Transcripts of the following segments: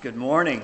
Good morning.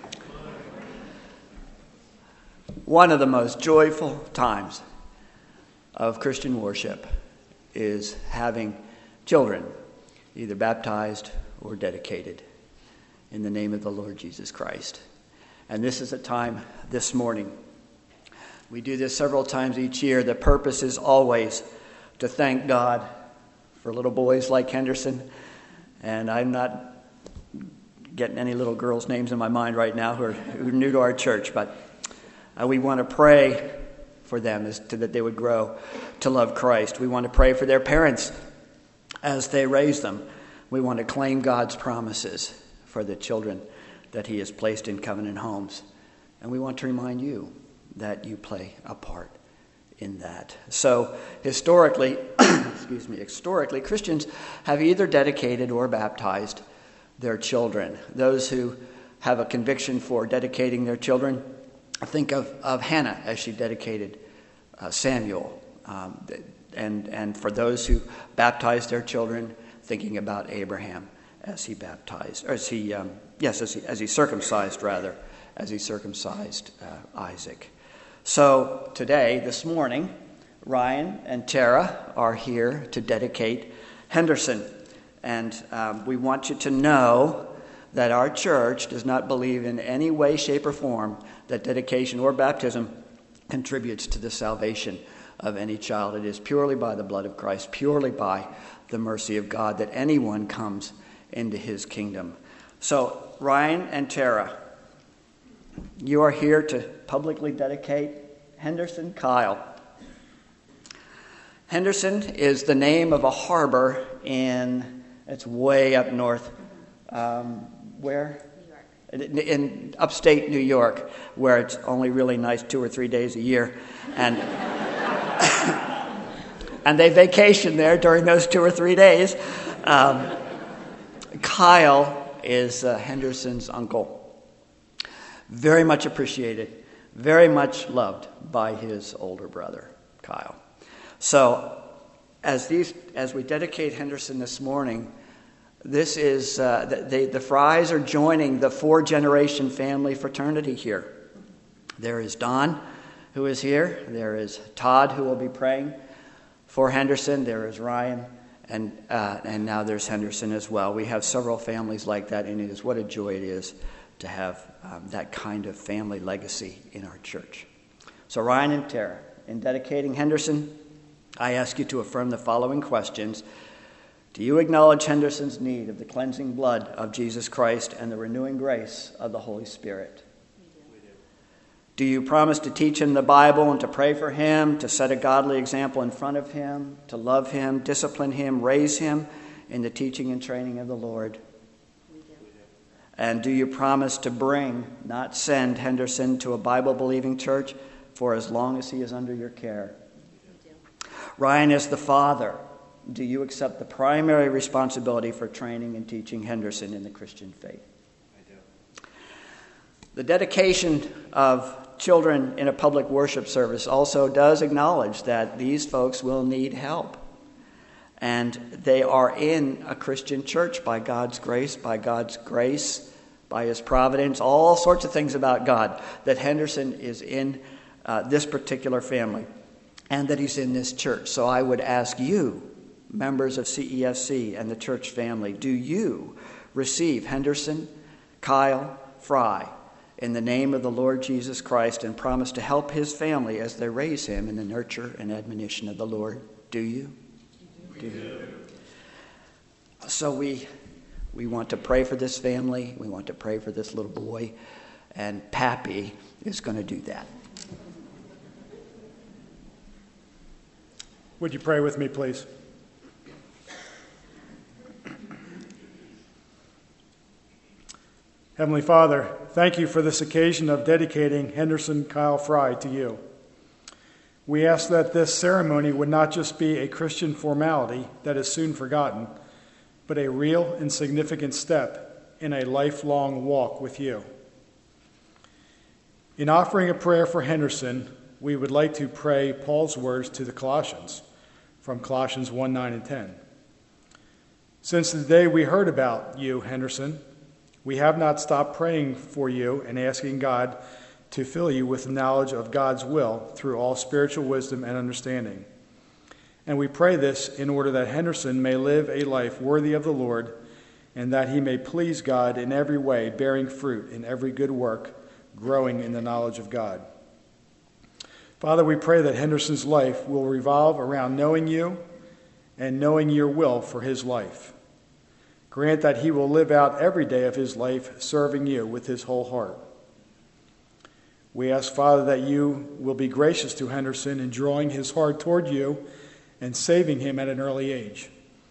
One of the most joyful times of Christian worship is having children either baptized or dedicated in the name of the Lord Jesus Christ. And this is a time this morning. We do this several times each year. The purpose is always to thank God for little boys like Henderson. And I'm not getting any little girls' names in my mind right now who are new to our church, but we want to pray for them that they would grow to love Christ. We want to pray for their parents as they raise them. We want to claim God's promises for the children that He has placed in covenant homes. And we want to remind you that you play a part in that. So historically, Christians have either dedicated or baptized their children. Those who have a conviction for dedicating their children, think of Hannah as she dedicated Samuel. And for those who baptized their children, thinking about Abraham as he circumcised Isaac. So today, this morning, Ryan and Tara are here to dedicate Henderson. And we want you to know that our church does not believe in any way, shape, or form that dedication or baptism contributes to the salvation of any child. It is purely by the blood of Christ, purely by the mercy of God, that anyone comes into His kingdom. So, Ryan and Tara, you are here to publicly dedicate Henderson Kyle. Henderson is the name of a harbor it's way up north. Where? New York. In upstate New York, where it's only really nice 2 or 3 days a year. And and they vacation there during those 2 or 3 days. Kyle is Henderson's uncle. Very much appreciated, very much loved by his older brother, Kyle. So as we dedicate Henderson this morning, this is the Frys are joining the 4-generation family fraternity here. There is Don, who is here. There is Todd, who will be praying for Henderson. There is Ryan, and now there's Henderson as well. We have several families like that, and what a joy it is to have that kind of family legacy in our church. So Ryan and Tara, in dedicating Henderson, I ask you to affirm the following questions. Do you acknowledge Henderson's need of the cleansing blood of Jesus Christ and the renewing grace of the Holy Spirit? We do. Do you promise to teach him the Bible and to pray for him, to set a godly example in front of him, to love him, discipline him, raise him in the teaching and training of the Lord? We do. And do you promise to bring, not send, Henderson to a Bible-believing church for as long as he is under your care? We do. Ryan, as the father, do you accept the primary responsibility for training and teaching Henderson in the Christian faith? I do. The dedication of children in a public worship service also does acknowledge that these folks will need help. And they are in a Christian church by God's grace, by His providence, all sorts of things about God, that Henderson is in this particular family and that he's in this church. So I would ask you, members of CEFC and the church family, do you receive Henderson Kyle Fry in the name of the Lord Jesus Christ and promise to help his family as they raise him in the nurture and admonition of the Lord? Do you? We do. So we want to pray for this family. We want to pray for this little boy. And Pappy is going to do that. Would you pray with me, please? Heavenly Father, thank you for this occasion of dedicating Henderson Kyle Fry to you. We ask that this ceremony would not just be a Christian formality that is soon forgotten, but a real and significant step in a lifelong walk with you. In offering a prayer for Henderson, we would like to pray Paul's words to the Colossians from Colossians 1:9 and 10. Since the day we heard about you, Henderson, We have not stopped praying for you and asking God to fill you with the knowledge of God's will through all spiritual wisdom and understanding. And we pray this in order that Henderson may live a life worthy of the Lord, and that he may please God in every way, bearing fruit in every good work, growing in the knowledge of God. Father, we pray that Henderson's life will revolve around knowing you and knowing your will for his life. Grant that he will live out every day of his life serving you with his whole heart. We ask, Father, that you will be gracious to Henderson in drawing his heart toward you and saving him at an early age.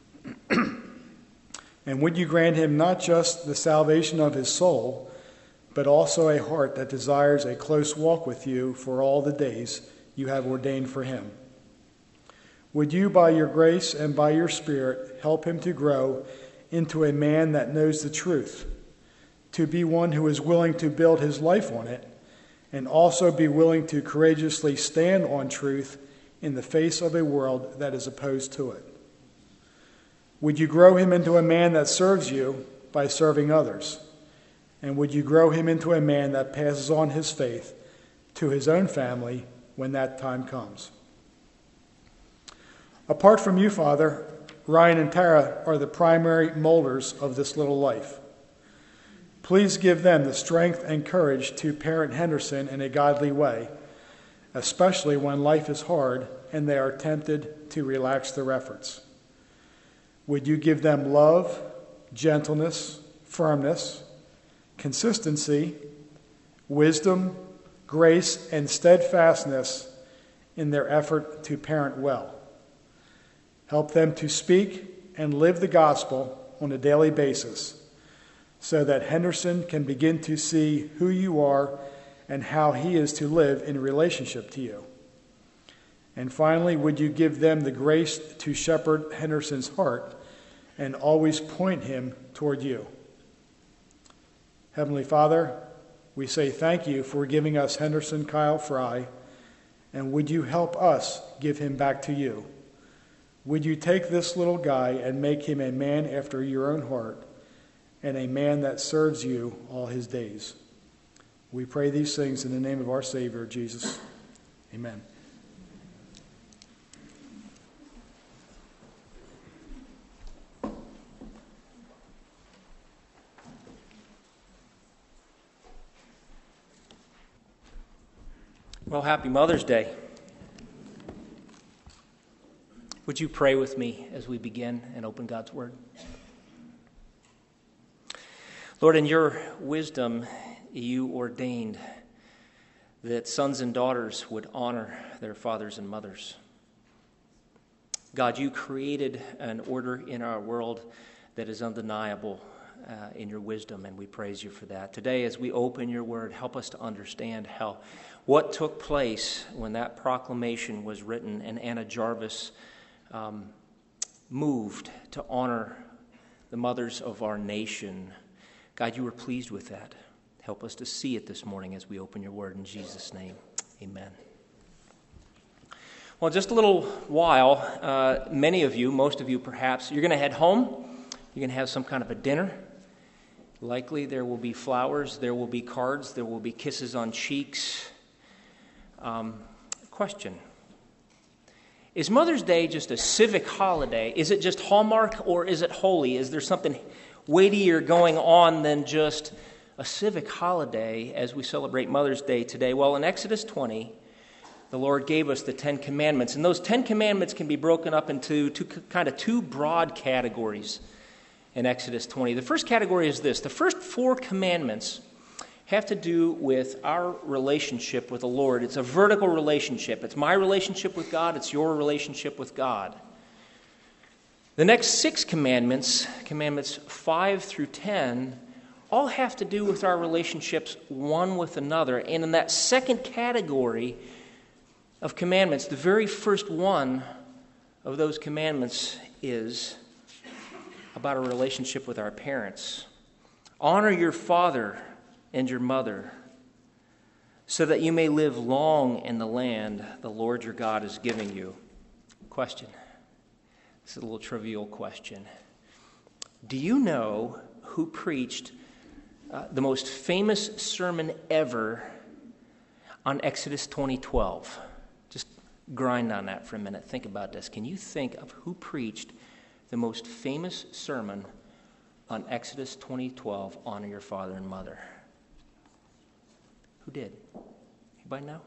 And would you grant him not just the salvation of his soul, but also a heart that desires a close walk with you for all the days you have ordained for him. Would you, by your grace and by your Spirit, help him to grow into a man that knows the truth, to be one who is willing to build his life on it, and also be willing to courageously stand on truth in the face of a world that is opposed to it. Would you grow him into a man that serves you by serving others? And would you grow him into a man that passes on his faith to his own family when that time comes? Apart from you, Father, Ryan and Tara are the primary molders of this little life. Please give them the strength and courage to parent Henderson in a godly way, especially when life is hard and they are tempted to relax their efforts. Would you give them love, gentleness, firmness, consistency, wisdom, grace, and steadfastness in their effort to parent well. Help them to speak and live the gospel on a daily basis so that Henderson can begin to see who you are and how he is to live in relationship to you. And finally, would you give them the grace to shepherd Henderson's heart and always point him toward you? Heavenly Father, we say thank you for giving us Henderson Kyle Fry, and would you help us give him back to you? Would you take this little guy and make him a man after your own heart and a man that serves you all his days? We pray these things in the name of our Savior, Jesus. Amen. Well, happy Mother's Day. Would you pray with me as we begin and open God's Word? Lord, in your wisdom, you ordained that sons and daughters would honor their fathers and mothers. God, you created an order in our world that is undeniable in your wisdom, and we praise you for that. Today, as we open your Word, help us to understand what took place when that proclamation was written and Anna Jarvis moved to honor the mothers of our nation. God, you were pleased with that. Help us to see it this morning as we open your word in Jesus' name. Amen. Well, just a little while, many of you, most of you perhaps, you're going to head home. You're going to have some kind of a dinner. Likely there will be flowers, there will be cards, there will be kisses on cheeks. Question. Is Mother's Day just a civic holiday? Is it just Hallmark or is it holy? Is there something weightier going on than just a civic holiday as we celebrate Mother's Day today? Well, in Exodus 20, the Lord gave us the 10 Commandments, and those 10 Commandments can be broken up into two broad categories in Exodus 20. The first category is this. The first 4 commandments have to do with our relationship with the Lord. It's a vertical relationship. It's my relationship with God. It's your relationship with God. The next 6 commandments, commandments 5 through 10, all have to do with our relationships one with another. And in that second category of commandments, the very first one of those commandments is about a relationship with our parents. Honor your father and your mother, so that you may live long in the land the Lord your God is giving you. Question. This is a little trivial question. Do you know who preached the most famous sermon ever on Exodus 20:12. Just grind on that for a minute. Think about this. Can you think of who preached the most famous sermon on Exodus 20:12, honor your father and mother? Who did? Anybody know?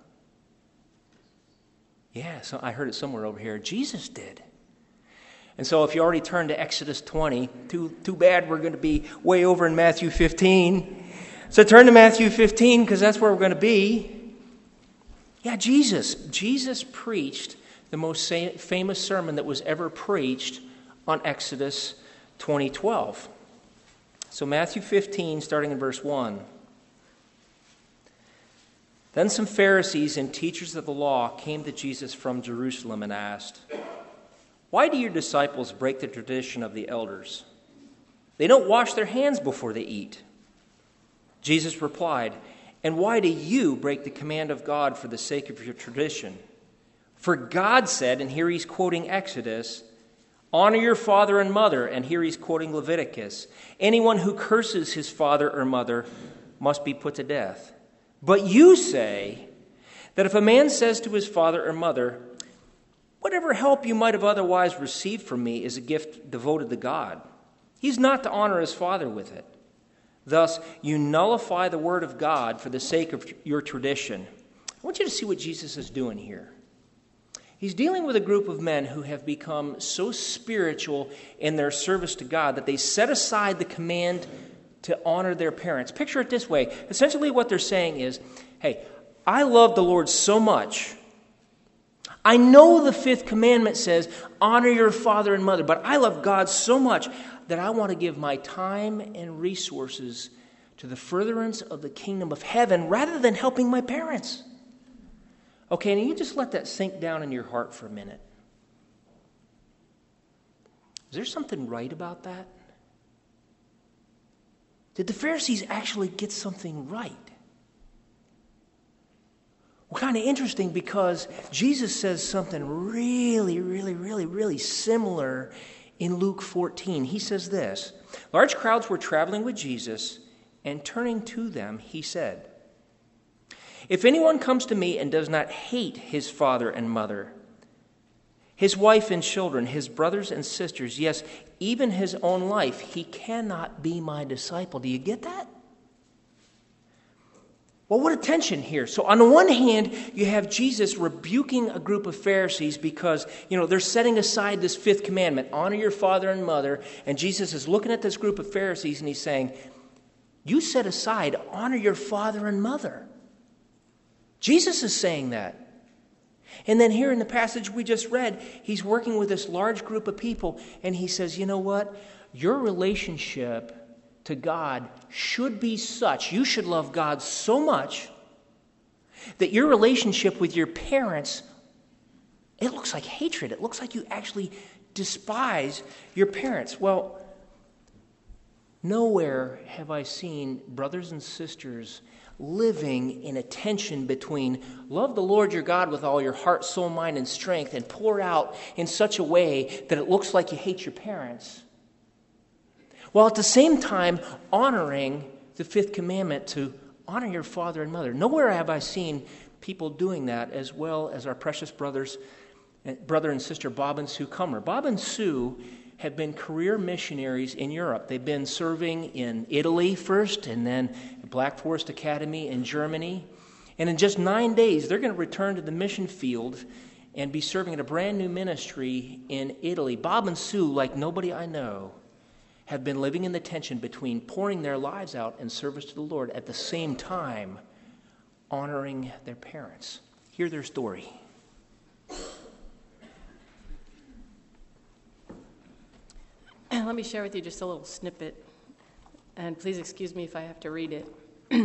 Yeah, so I heard it somewhere over here. Jesus did. And so if you already turned to Exodus 20, too bad we're going to be way over in Matthew 15. So turn to Matthew 15 because that's where we're going to be. Yeah, Jesus. Jesus preached the most famous sermon that was ever preached on Exodus 20:12. So Matthew 15, starting in verse 1. Then some Pharisees and teachers of the law came to Jesus from Jerusalem and asked, "Why do your disciples break the tradition of the elders? They don't wash their hands before they eat." Jesus replied, "And why do you break the command of God for the sake of your tradition? For God said," and here he's quoting Exodus, "honor your father and mother," and here he's quoting Leviticus. "Anyone who curses his father or mother must be put to death. But you say that if a man says to his father or mother, 'Whatever help you might have otherwise received from me is a gift devoted to God,' he's not to honor his father with it. Thus, you nullify the word of God for the sake of your tradition." I want you to see what Jesus is doing here. He's dealing with a group of men who have become so spiritual in their service to God that they set aside the command to honor their parents. Picture it this way. Essentially what they're saying is, hey, I love the Lord so much. I know the fifth commandment says, honor your father and mother, but I love God so much that I want to give my time and resources to the furtherance of the kingdom of heaven rather than helping my parents. Okay, and you just let that sink down in your heart for a minute. Is there something right about that? Did the Pharisees actually get something right? Well, kind of interesting because Jesus says something really similar in Luke 14. He says this, "Large crowds were traveling with Jesus, and turning to them, he said, 'If anyone comes to me and does not hate his father and mother, his wife and children, his brothers and sisters, yes, even his own life, he cannot be my disciple.'" Do you get that? Well, what a tension here. So on the one hand, you have Jesus rebuking a group of Pharisees because, they're setting aside this fifth commandment, honor your father and mother. And Jesus is looking at this group of Pharisees and he's saying, you set aside, honor your father and mother. Jesus is saying that. And then here in the passage we just read, he's working with this large group of people and he says, you know what? Your relationship to God should be such, you should love God so much that your relationship with your parents, it looks like hatred. It looks like you actually despise your parents. Well, nowhere have I seen brothers and sisters living in a tension between love the Lord your God with all your heart, soul, mind, and strength and pour out in such a way that it looks like you hate your parents, while at the same time honoring the fifth commandment to honor your father and mother. Nowhere have I seen people doing that as well as our precious brother and sister Bob and Sue Cummer. Bob and Sue have been career missionaries in Europe. They've been serving in Italy first and then at Black Forest Academy in Germany. And in just 9 days, they're going to return to the mission field and be serving in a brand new ministry in Italy. Bob and Sue, like nobody I know, have been living in the tension between pouring their lives out in service to the Lord at the same time honoring their parents. Hear their story. Let me share with you just a little snippet, and please excuse me if I have to read it.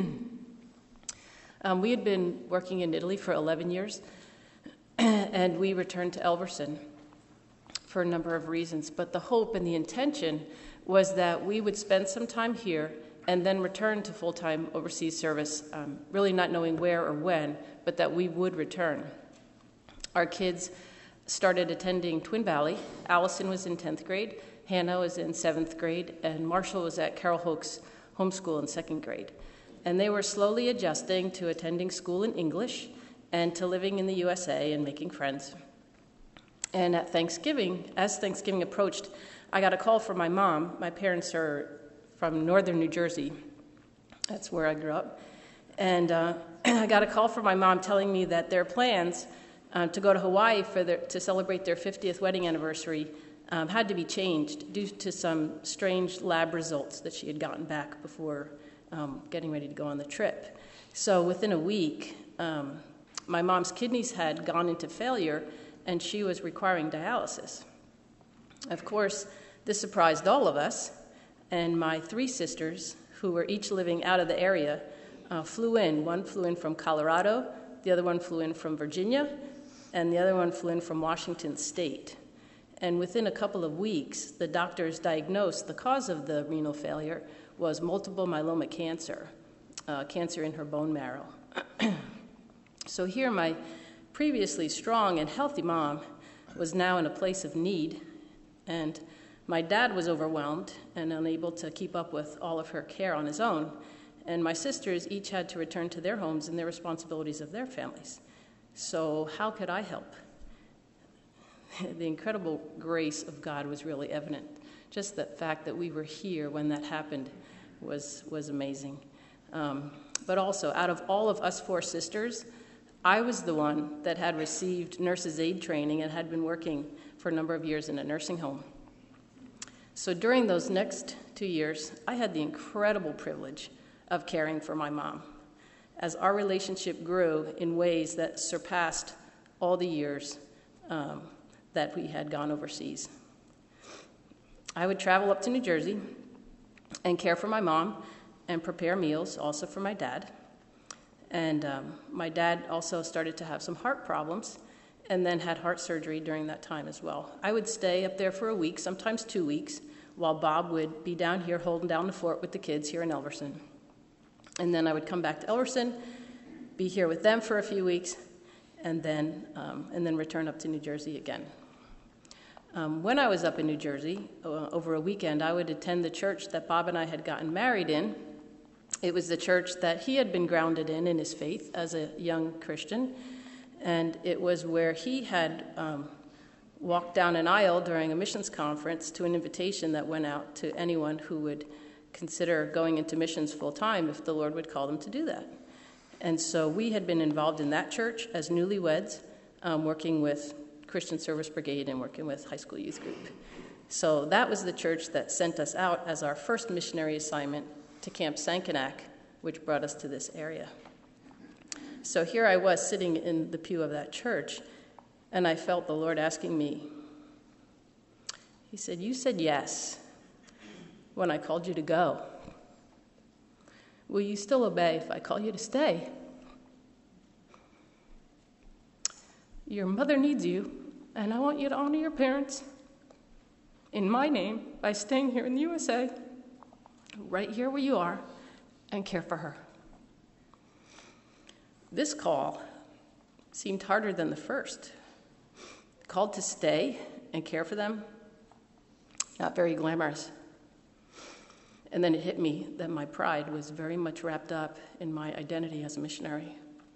We had been working in Italy for 11 years, and we returned to Elverson for a number of reasons. But the hope and the intention was that we would spend some time here and then return to full-time overseas service, really not knowing where or when, but that we would return. Our kids started attending Twin Valley. Allison was in 10th grade. Hannah was in 7th grade, and Marshall was at Carol Hoke's homeschool in second grade. And they were slowly adjusting to attending school in English and to living in the USA and making friends. And at Thanksgiving, as Thanksgiving approached, I got a call from my mom. My parents are from northern New Jersey. That's where I grew up. And I got a call from my mom telling me that their plans to go to Hawaii to celebrate their 50th wedding anniversary had to be changed due to some strange lab results that she had gotten back before getting ready to go on the trip. So within a week, my mom's kidneys had gone into failure, and she was requiring dialysis. Of course, this surprised all of us, and my 3 sisters, who were each living out of the area, flew in. One flew in from Colorado, the other one flew in from Virginia, and the other one flew in from Washington State. And within a couple of weeks, the doctors diagnosed the cause of the renal failure was multiple myeloma cancer, cancer in her bone marrow. So here, my previously strong and healthy mom was now in a place of need, and my dad was overwhelmed and unable to keep up with all of her care on his own, and my sisters each had to return to their homes and their responsibilities of their families. So how could I help? The incredible grace of God was really evident. Just the fact that we were here when that happened was amazing. But also, out of all of us 4 sisters, I was the one that had received nurse's aid training and had been working for a number of years in a nursing home. So during those next 2 years, I had the incredible privilege of caring for my mom, as our relationship grew in ways that surpassed all the years that we had gone overseas. I would travel up to New Jersey and care for my mom and prepare meals also for my dad. And my dad also started to have some heart problems and then had heart surgery during that time as well. I would stay up there for a week, sometimes 2 weeks, while Bob would be down here holding down the fort with the kids here in Elverson. And then I would come back to Elverson, be here with them for a few weeks, and then return up to New Jersey again. When I was up in New Jersey, over a weekend, I would attend the church that Bob and I had gotten married in. It was the church that he had been grounded in his faith as a young Christian, and it was where he had walked down an aisle during a missions conference to an invitation that went out to anyone who would consider going into missions full-time if the Lord would call them to do that. And so we had been involved in that church as newlyweds, working with Christian Service Brigade and working with high school youth group. So that was the church that sent us out as our first missionary assignment to Camp Sankenak, which brought us to this area. So here I was sitting in the pew of that church, and I felt the Lord asking me. He said, "You said yes when I called you to go. Will you still obey if I call you to stay? Your mother needs you, and I want you to honor your parents in my name by staying here in the USA, right here where you are, and care for her." This call seemed harder than the first. Called to stay and care for them, not very glamorous. And then it hit me that my pride was very much wrapped up in my identity as a missionary.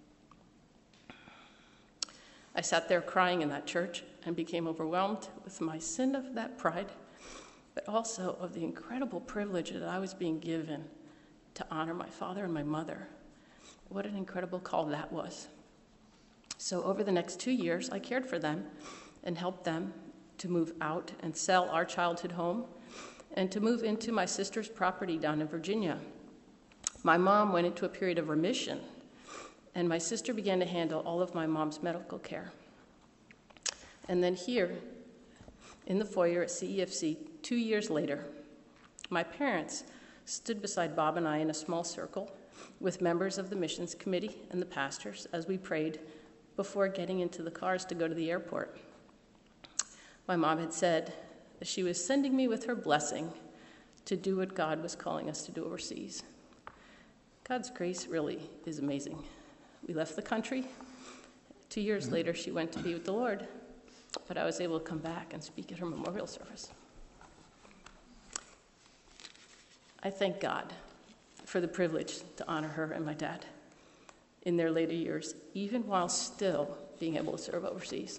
I sat there crying in that church and became overwhelmed with my sin of that pride, but also of the incredible privilege that I was being given to honor my father and my mother. What an incredible call that was. So over the next 2 years, I cared for them and helped them to move out and sell our childhood home and to move into my sister's property down in Virginia. My mom went into a period of remission, and my sister began to handle all of my mom's medical care. And then here, in the foyer at CEFC, 2 years later, my parents stood beside Bob and I in a small circle with members of the missions committee and the pastors as we prayed before getting into the cars to go to the airport. My mom had said that she was sending me with her blessing to do what God was calling us to do overseas. God's grace really is amazing. We left the country. 2 years later, she went to be with the Lord, but I was able to come back and speak at her memorial service. I thank God for the privilege to honor her and my dad in their later years, even while still being able to serve overseas.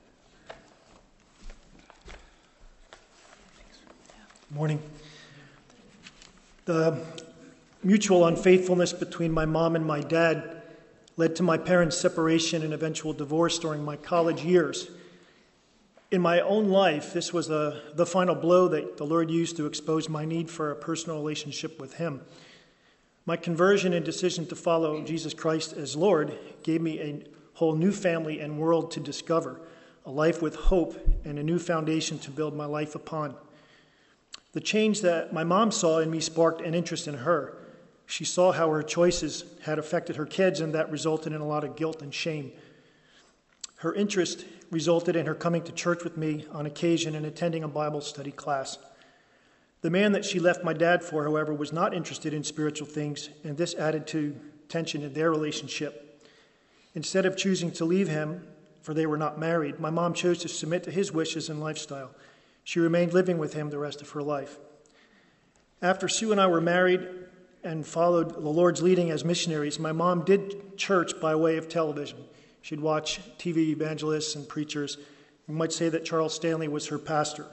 Morning. The mutual unfaithfulness between my mom and my dad led to my parents' separation and eventual divorce during my college years. In my own life, this was the final blow that the Lord used to expose my need for a personal relationship with Him. My conversion and decision to follow Jesus Christ as Lord gave me a whole new family and world to discover, a life with hope and a new foundation to build my life upon. The change that my mom saw in me sparked an interest in her. She saw how her choices had affected her kids, and that resulted in a lot of guilt and shame. Her interest resulted in her coming to church with me on occasion and attending a Bible study class. The man that she left my dad for, however, was not interested in spiritual things, and this added to tension in their relationship. Instead of choosing to leave him, for they were not married, my mom chose to submit to his wishes and lifestyle. She remained living with him the rest of her life. After Sue and I were married and followed the Lord's leading as missionaries, my mom did church by way of television. She'd watch TV evangelists and preachers. You might say that Charles Stanley was her pastor.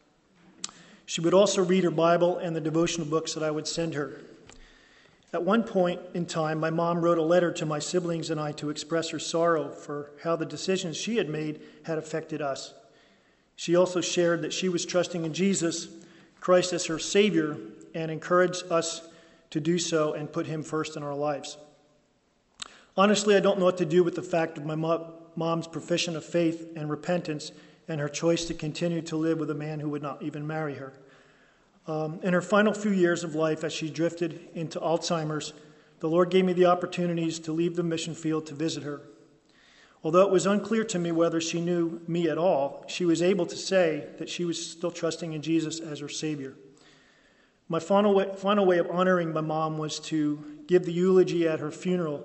She would also read her Bible and the devotional books that I would send her. At one point in time, my mom wrote a letter to my siblings and I to express her sorrow for how the decisions she had made had affected us. She also shared that she was trusting in Jesus Christ as her Savior and encouraged us to do so and put Him first in our lives. Honestly, I don't know what to do with the fact of my mom's profession of faith and repentance and her choice to continue to live with a man who would not even marry her. In her final few years of life, as she drifted into Alzheimer's, the Lord gave me the opportunities to leave the mission field to visit her. Although it was unclear to me whether she knew me at all, she was able to say that she was still trusting in Jesus as her Savior. My final way of honoring my mom was to give the eulogy at her funeral.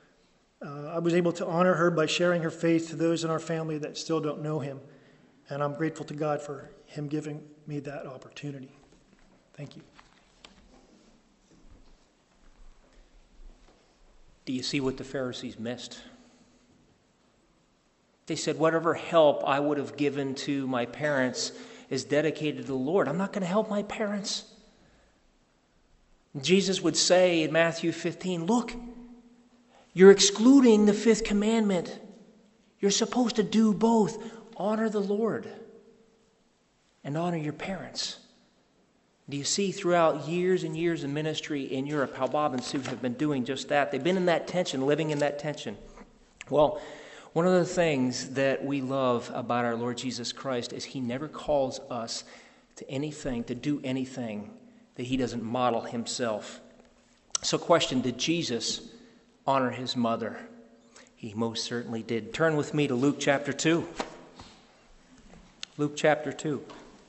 I was able to honor her by sharing her faith to those in our family that still don't know Him, and I'm grateful to God for Him giving me that opportunity. Thank you. Do you see what the Pharisees missed? They said, whatever help I would have given to my parents is dedicated to the Lord. I'm not going to help my parents. Jesus would say in Matthew 15, look, you're excluding the fifth commandment. You're supposed to do both. Honor the Lord and honor your parents. Do you see throughout years and years of ministry in Europe how Bob and Sue have been doing just that? They've been in that tension, living in that tension. Well, one of the things that we love about our Lord Jesus Christ is He never calls us to anything, to do anything that He doesn't model Himself. So question, did Jesus honor His mother? He most certainly did. Turn with me to Luke chapter 2. Luke chapter 2.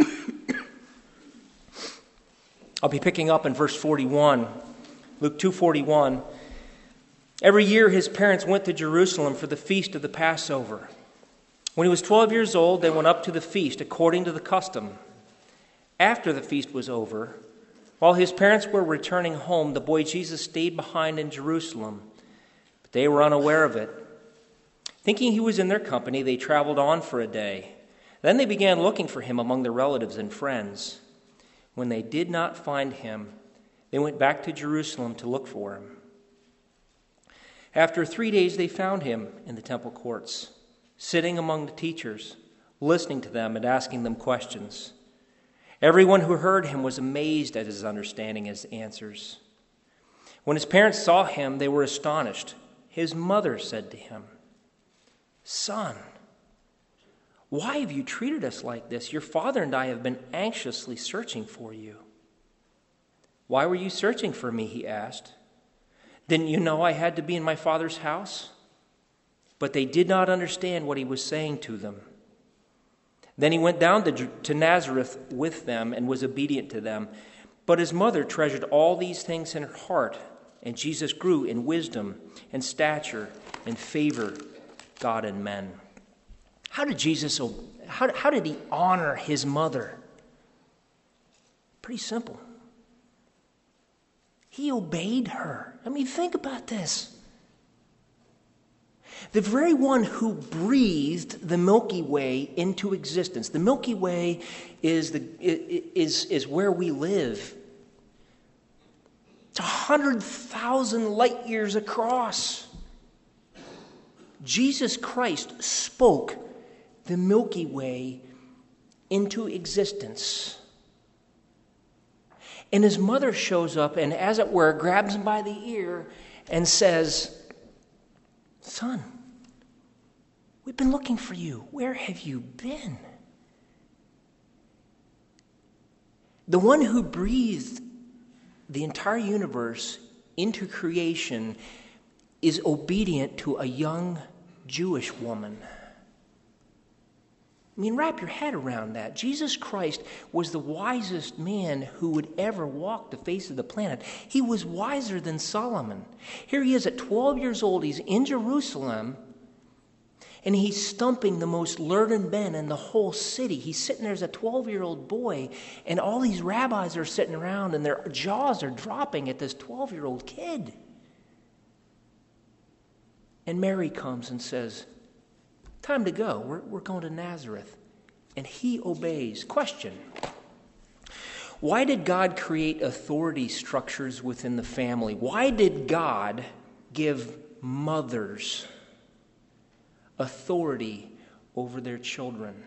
I'll be picking up in verse 41. Luke 2:41. Every year his parents went to Jerusalem for the feast of the Passover. When he was 12 years old, they went up to the feast according to the custom. After the feast was over, while his parents were returning home, the boy Jesus stayed behind in Jerusalem, but they were unaware of it. Thinking he was in their company, they traveled on for a day. Then they began looking for him among their relatives and friends. When they did not find him, they went back to Jerusalem to look for him. After 3 days, they found him in the temple courts, sitting among the teachers, listening to them and asking them questions. Everyone who heard him was amazed at his understanding and his answers. When his parents saw him, they were astonished. His mother said to him, "Son, why have you treated us like this? Your father and I have been anxiously searching for you." "Why were you searching for me?" he asked. "Didn't you know I had to be in my father's house?" But they did not understand what he was saying to them. Then he went down to Nazareth with them and was obedient to them. But his mother treasured all these things in her heart, and Jesus grew in wisdom and stature and favor God and men. How did he honor his mother? Pretty simple. He obeyed her. I mean, think about this. The very one who breathed the Milky Way into existence. The Milky Way is where we live. It's 100,000 light years across. Jesus Christ spoke the Milky Way into existence. And his mother shows up and, as it were, grabs him by the ear and says, "Son, we've been looking for you. Where have you been?" The one who breathed the entire universe into creation is obedient to a young Jewish woman. I mean, wrap your head around that. Jesus Christ was the wisest man who would ever walk the face of the planet. He was wiser than Solomon. Here he is at 12 years old. He's in Jerusalem, and he's stumping the most learned men in the whole city. He's sitting there as a 12-year-old boy, and all these rabbis are sitting around, and their jaws are dropping at this 12-year-old kid. And Mary comes and says, "Time to go. We're going to Nazareth." And he obeys. Question: why did God create authority structures within the family? Why did God give mothers authority over their children?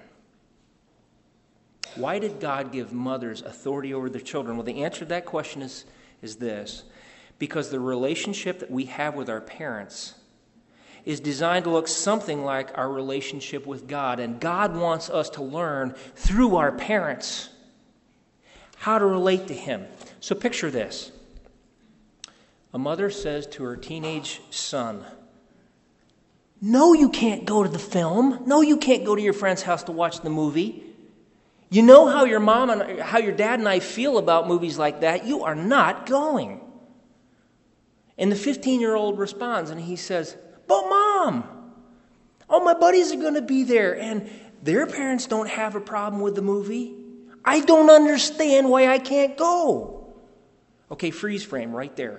Why did God give mothers authority over their children? Well, the answer to that question is this: because the relationship that we have with our parents is designed to look something like our relationship with God. And God wants us to learn through our parents how to relate to Him. So picture this. A mother says to her teenage son, "No, you can't go to the film. No, you can't go to your friend's house to watch the movie. You know how your mom and how your dad and I feel about movies like that. You are not going." And the 15-year-old responds and he says, "But Mom, all my buddies are going to be there and their parents don't have a problem with the movie. I don't understand why I can't go." Okay, freeze frame right there.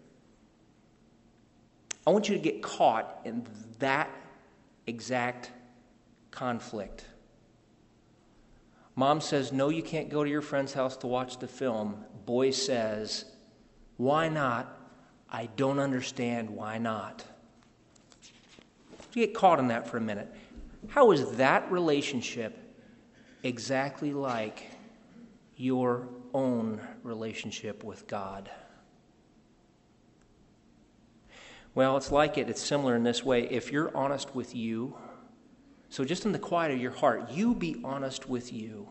I want you to get caught in that exact conflict. Mom says, "No, you can't go to your friend's house to watch the film." Boy says, "Why not? I don't understand why not." Get caught in that for a minute. How is that relationship exactly like your own relationship with God? Well, it's similar in this way. If you're honest with you, so just in the quiet of your heart, you be honest with you.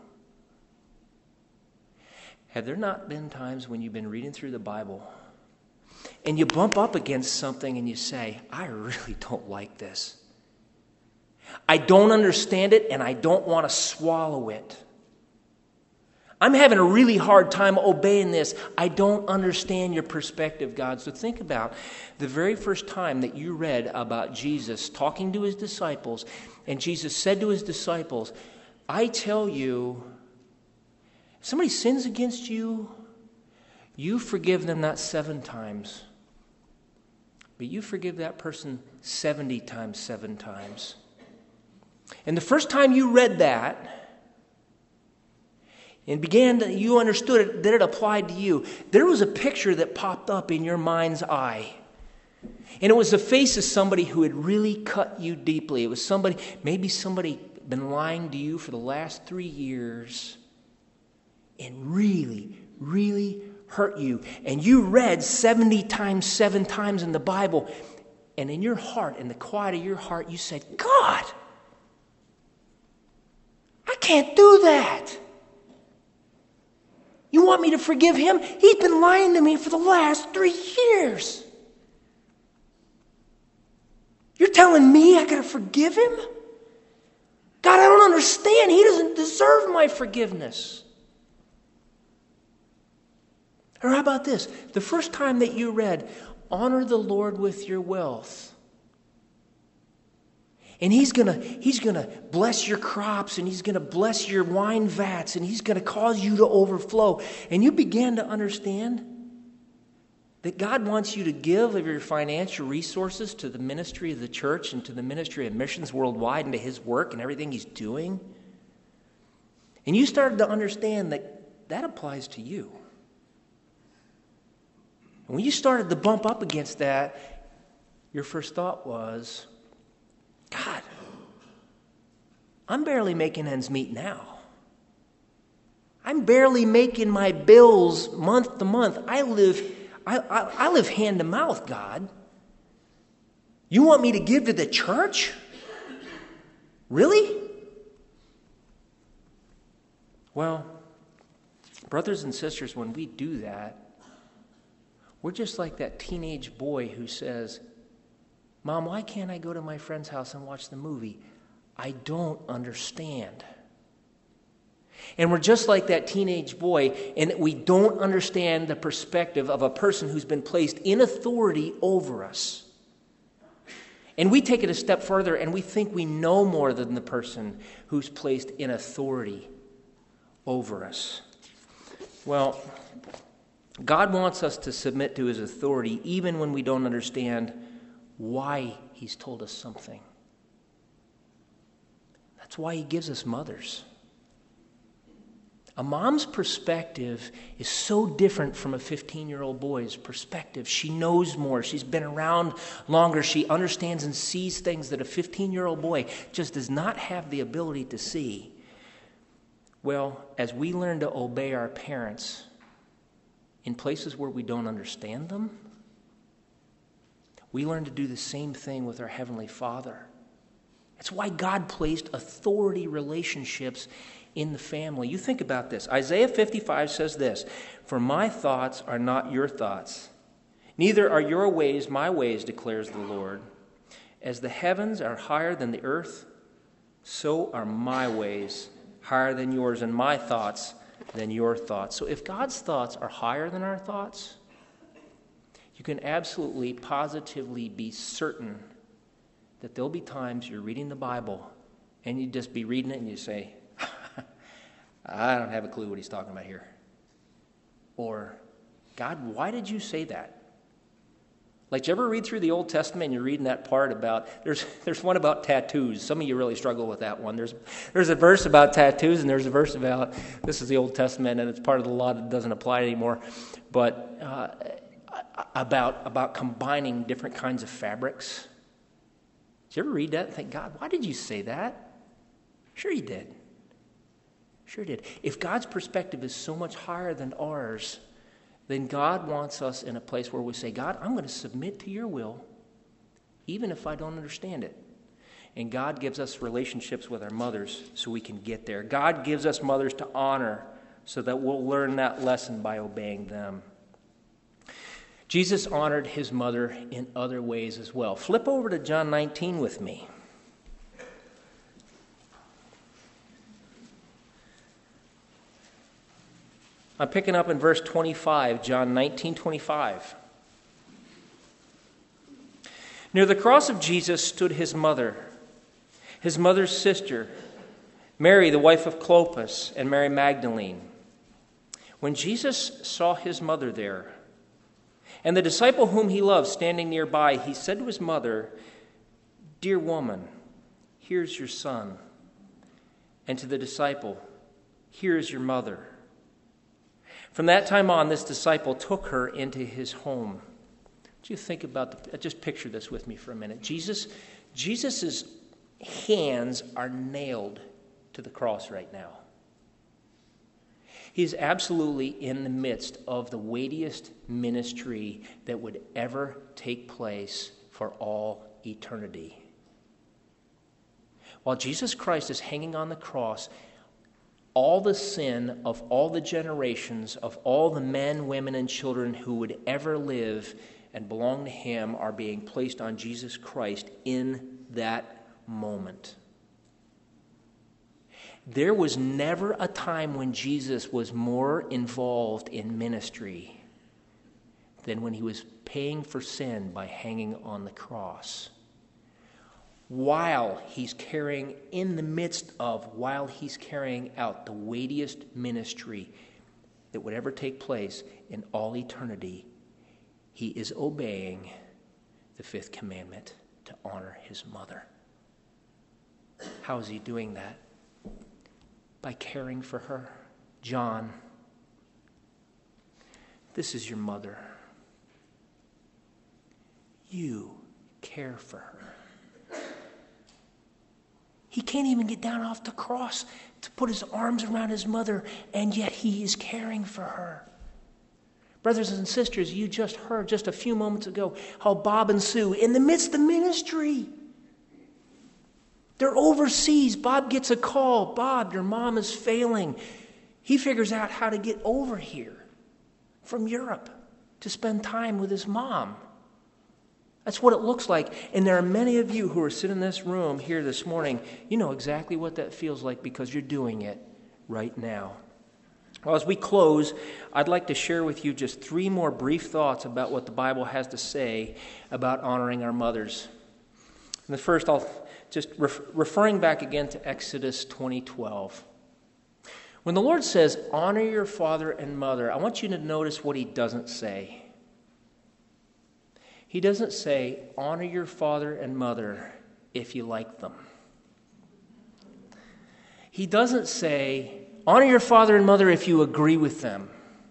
Have there not been times when you've been reading through the Bible and you bump up against something and you say, "I really don't like this. I don't understand it and I don't want to swallow it. I'm having a really hard time obeying this. I don't understand your perspective, God." So think about the very first time that you read about Jesus talking to his disciples, and Jesus said to his disciples, "I tell you, if somebody sins against you, you forgive them not 7 times, but you forgive that person 70 times, 7 times. And the first time you read that, and you understood it, that it applied to you, there was a picture that popped up in your mind's eye. And it was the face of somebody who had really cut you deeply. It was maybe somebody been lying to you for the last 3 years and really, really hurt you. And you read 70 times, 7 times in the Bible, and in your heart, in the quiet of your heart, you said, "God, I can't do that. You want me to forgive him? He's been lying to me for the last 3 years. You're telling me I got to forgive him? God, I don't understand. He doesn't deserve my forgiveness." Or how about this? The first time that you read, "Honor the Lord with your wealth. And he's gonna bless your crops, and he's gonna bless your wine vats, and he's gonna cause you to overflow." And you began to understand that God wants you to give of your financial resources to the ministry of the church and to the ministry of missions worldwide and to his work and everything he's doing. And you started to understand that that applies to you. And when you started to bump up against that, your first thought was, God, I'm barely making ends meet now. I'm barely making my bills month to month. I live hand to mouth, God. You want me to give to the church? Really? Well, brothers and sisters, when we do that, we're just like that teenage boy who says, Mom, why can't I go to my friend's house and watch the movie? I don't understand. And we're just like that teenage boy, and we don't understand the perspective of a person who's been placed in authority over us. And we take it a step further, and we think we know more than the person who's placed in authority over us. Well, God wants us to submit to his authority even when we don't understand why he's told us something. That's why he gives us mothers. A mom's perspective is so different from a 15-year-old boy's perspective. She knows more. She's been around longer. She understands and sees things that a 15-year-old boy just does not have the ability to see. Well, as we learn to obey our parents in places where we don't understand them, we learn to do the same thing with our Heavenly Father. That's why God placed authority relationships in the family. You think about this. Isaiah 55 says this, "For my thoughts are not your thoughts, neither are your ways my ways, declares the Lord. As the heavens are higher than the earth, so are my ways higher than yours, and my thoughts than your thoughts." So if God's thoughts are higher than our thoughts, you can absolutely, positively be certain that there'll be times you're reading the Bible and you just be reading it and you say, I don't have a clue what he's talking about here. Or, God, why did you say that? Like, did you ever read through the Old Testament and you're reading that part about, there's one about tattoos. Some of you really struggle with that one. There's a verse about tattoos and there's a verse about, this is the Old Testament and it's part of the law that doesn't apply anymore, but about combining different kinds of fabrics. Did you ever read that and think, God, why did you say that? Sure you did. Sure did. If God's perspective is so much higher than ours, then God wants us in a place where we say, God, I'm going to submit to your will, even if I don't understand it. And God gives us relationships with our mothers so we can get there. God gives us mothers to honor so that we'll learn that lesson by obeying them. Jesus honored his mother in other ways as well. Flip over to John 19 with me. I'm picking up in verse 25, John 19:25. Near the cross of Jesus stood his mother's sister, Mary, the wife of Clopas, and Mary Magdalene. When Jesus saw his mother there, and the disciple whom he loved standing nearby, he said to his mother, "Dear woman, here's your son." And to the disciple, "Here is your mother." From that time on, this disciple took her into his home. Do you think about just picture this with me for a minute. Jesus's hands are nailed to the cross right now. He is absolutely in the midst of the weightiest ministry that would ever take place for all eternity. While Jesus Christ is hanging on the cross, all the sin of all the generations, of all the men, women, and children who would ever live and belong to him are being placed on Jesus Christ in that moment. There was never a time when Jesus was more involved in ministry than when he was paying for sin by hanging on the cross. While he's carrying out the weightiest ministry that would ever take place in all eternity, he is obeying the fifth commandment to honor his mother. How is he doing that? By caring for her. John, this is your mother. You care for her. He can't even get down off the cross to put his arms around his mother, and yet he is caring for her. Brothers and sisters, you just heard just a few moments ago how Bob and Sue, in the midst of ministry, they're overseas. Bob gets a call. Bob, your mom is failing. He figures out how to get over here from Europe to spend time with his mom. That's what it looks like. And there are many of you who are sitting in this room here this morning. You know exactly what that feels like because you're doing it right now. Well, as we close, I'd like to share with you just 3 more brief thoughts about what the Bible has to say about honoring our mothers. And the first, I'll just referring back again to Exodus 20:12. When the Lord says, honor your father and mother, I want you to notice what he doesn't say. He doesn't say, honor your father and mother if you like them. He doesn't say, honor your father and mother if you agree with them.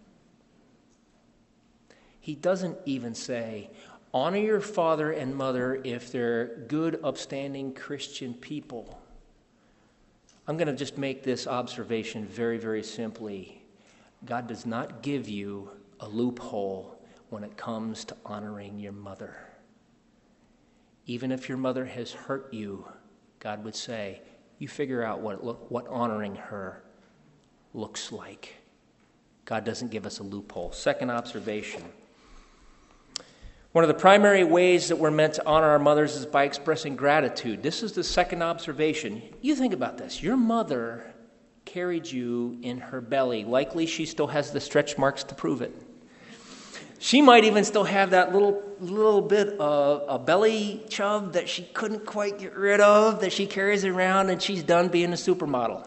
He doesn't even say, honor your father and mother if they're good, upstanding Christian people. I'm going to just make this observation very, very simply. God does not give you a loophole when it comes to honoring your mother. Even if your mother has hurt you, God would say, you figure out what honoring her looks like. God doesn't give us a loophole. Second observation. One of the primary ways that we're meant to honor our mothers is by expressing gratitude. This is the second observation. You think about this. Your mother carried you in her belly. Likely she still has the stretch marks to prove it. She might even still have that little bit of a belly chub that she couldn't quite get rid of, that she carries around, and she's done being a supermodel.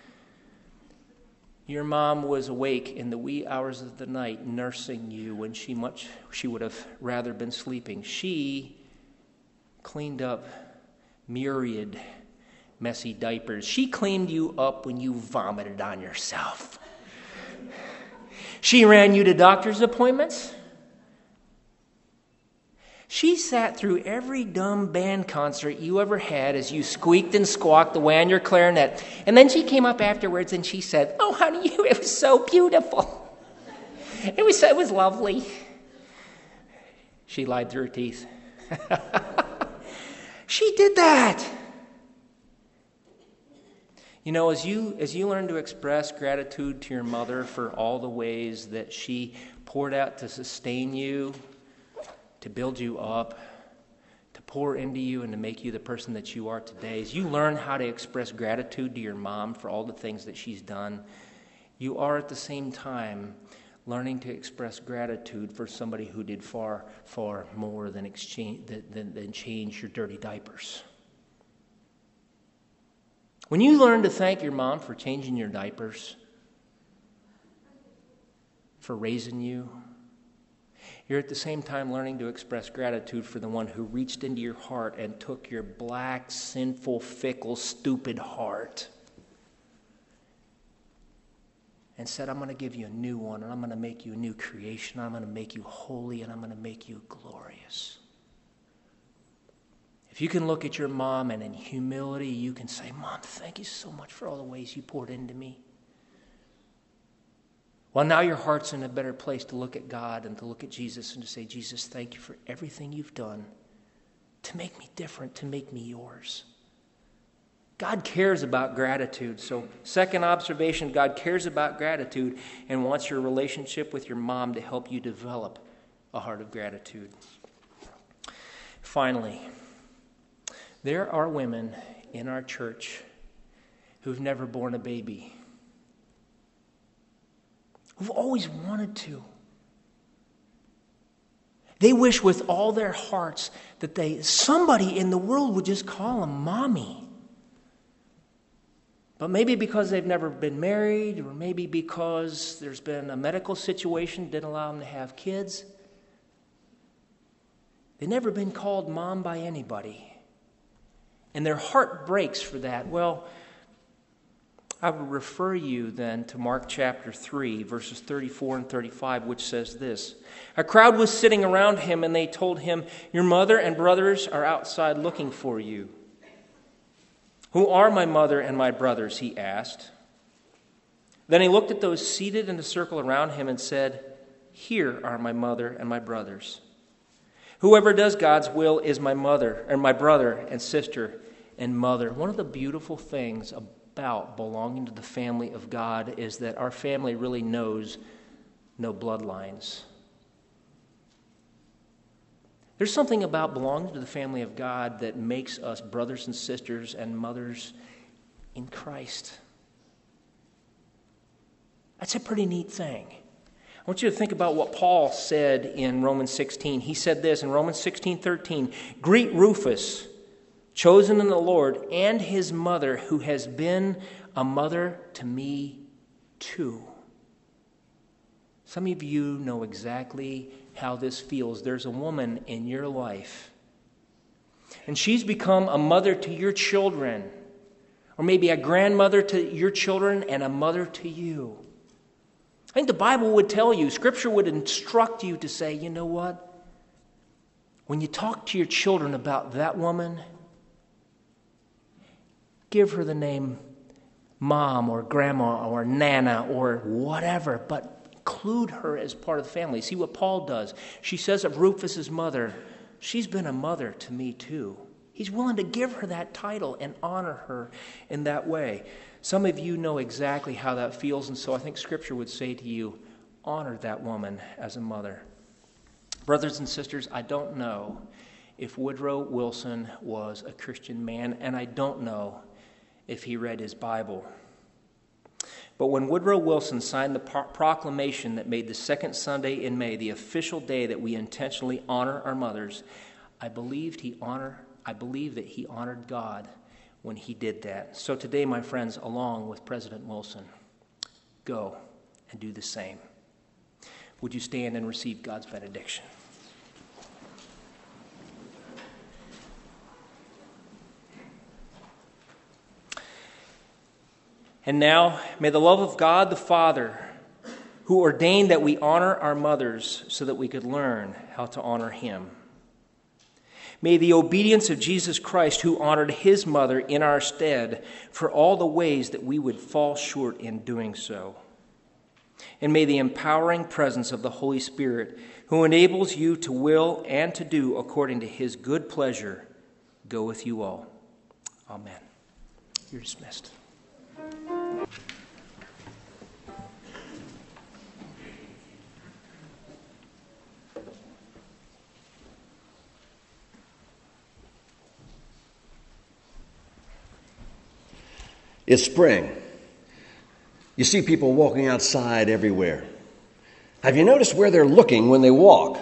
Your mom was awake in the wee hours of the night nursing you when she would have rather been sleeping. She cleaned up myriad messy diapers. She cleaned you up when you vomited on yourself. She ran you to doctor's appointments. She sat through every dumb band concert you ever had as you squeaked and squawked away on your clarinet. And then she came up afterwards and she said, oh, honey, it was so beautiful. It was lovely. She lied through her teeth. She did that. You know, as you learn to express gratitude to your mother for all the ways that she poured out to sustain you, to build you up, to pour into you and to make you the person that you are today, as you learn how to express gratitude to your mom for all the things that she's done, you are at the same time learning to express gratitude for somebody who did far, far more than change your dirty diapers. When you learn to thank your mom for changing your diapers, for raising you, you're at the same time learning to express gratitude for the one who reached into your heart and took your black, sinful, fickle, stupid heart and said, I'm going to give you a new one, and I'm going to make you a new creation. I'm going to make you holy, and I'm going to make you glorious. If you can look at your mom and in humility you can say, Mom, thank you so much for all the ways you poured into me. Well, now your heart's in a better place to look at God and to look at Jesus and to say, Jesus, thank you for everything you've done to make me different, to make me yours. God cares about gratitude. So, second observation, God cares about gratitude and wants your relationship with your mom to help you develop a heart of gratitude. Finally, there are women in our church who've never borne a baby, who've always wanted to. They wish with all their hearts that somebody in the world would just call them mommy. But maybe because they've never been married, or maybe because there's been a medical situation that didn't allow them to have kids, They've never been called mom by anybody. And their heart breaks for that. Well, I would refer you then to Mark chapter 3, verses 34 and 35, which says this. A crowd was sitting around him, and they told him, "Your mother and brothers are outside looking for you." "Who are my mother and my brothers?" he asked. Then he looked at those seated in a circle around him and said, "Here are my mother and my brothers. Whoever does God's will is my mother, and my brother and sister and mother." One of the beautiful things about belonging to the family of God is that our family really knows no bloodlines. There's something about belonging to the family of God that makes us brothers and sisters and mothers in Christ. That's a pretty neat thing. I want you to think about what Paul said in Romans 16. He said this in Romans 16:13, "Greet Rufus, chosen in the Lord, and his mother, who has been a mother to me too." Some of you know exactly how this feels. There's a woman in your life, and she's become a mother to your children, or maybe a grandmother to your children and a mother to you. I think the Bible would tell you, Scripture would instruct you to say, you know what? When you talk to your children about that woman, give her the name Mom or Grandma or Nana or whatever, but include her as part of the family. See what Paul does. She says of Rufus's mother, "She's been a mother to me too." He's willing to give her that title and honor her in that way. Some of you know exactly how that feels, and so I think Scripture would say to you, honor that woman as a mother. Brothers and sisters, I don't know if Woodrow Wilson was a Christian man, and I don't know if he read his Bible. But when Woodrow Wilson signed the proclamation that made the second Sunday in May the official day that we intentionally honor our mothers, I believe that he honored God when he did that. So today, my friends, along with President Wilson, go and do the same. Would you stand and receive God's benediction? And now, may the love of God the Father, who ordained that we honor our mothers so that we could learn how to honor Him. May the obedience of Jesus Christ, who honored His mother in our stead, for all the ways that we would fall short in doing so. And may the empowering presence of the Holy Spirit, who enables you to will and to do according to His good pleasure, go with you all. Amen. You're dismissed. It's spring. You see people walking outside everywhere. Have you noticed where they're looking when they walk?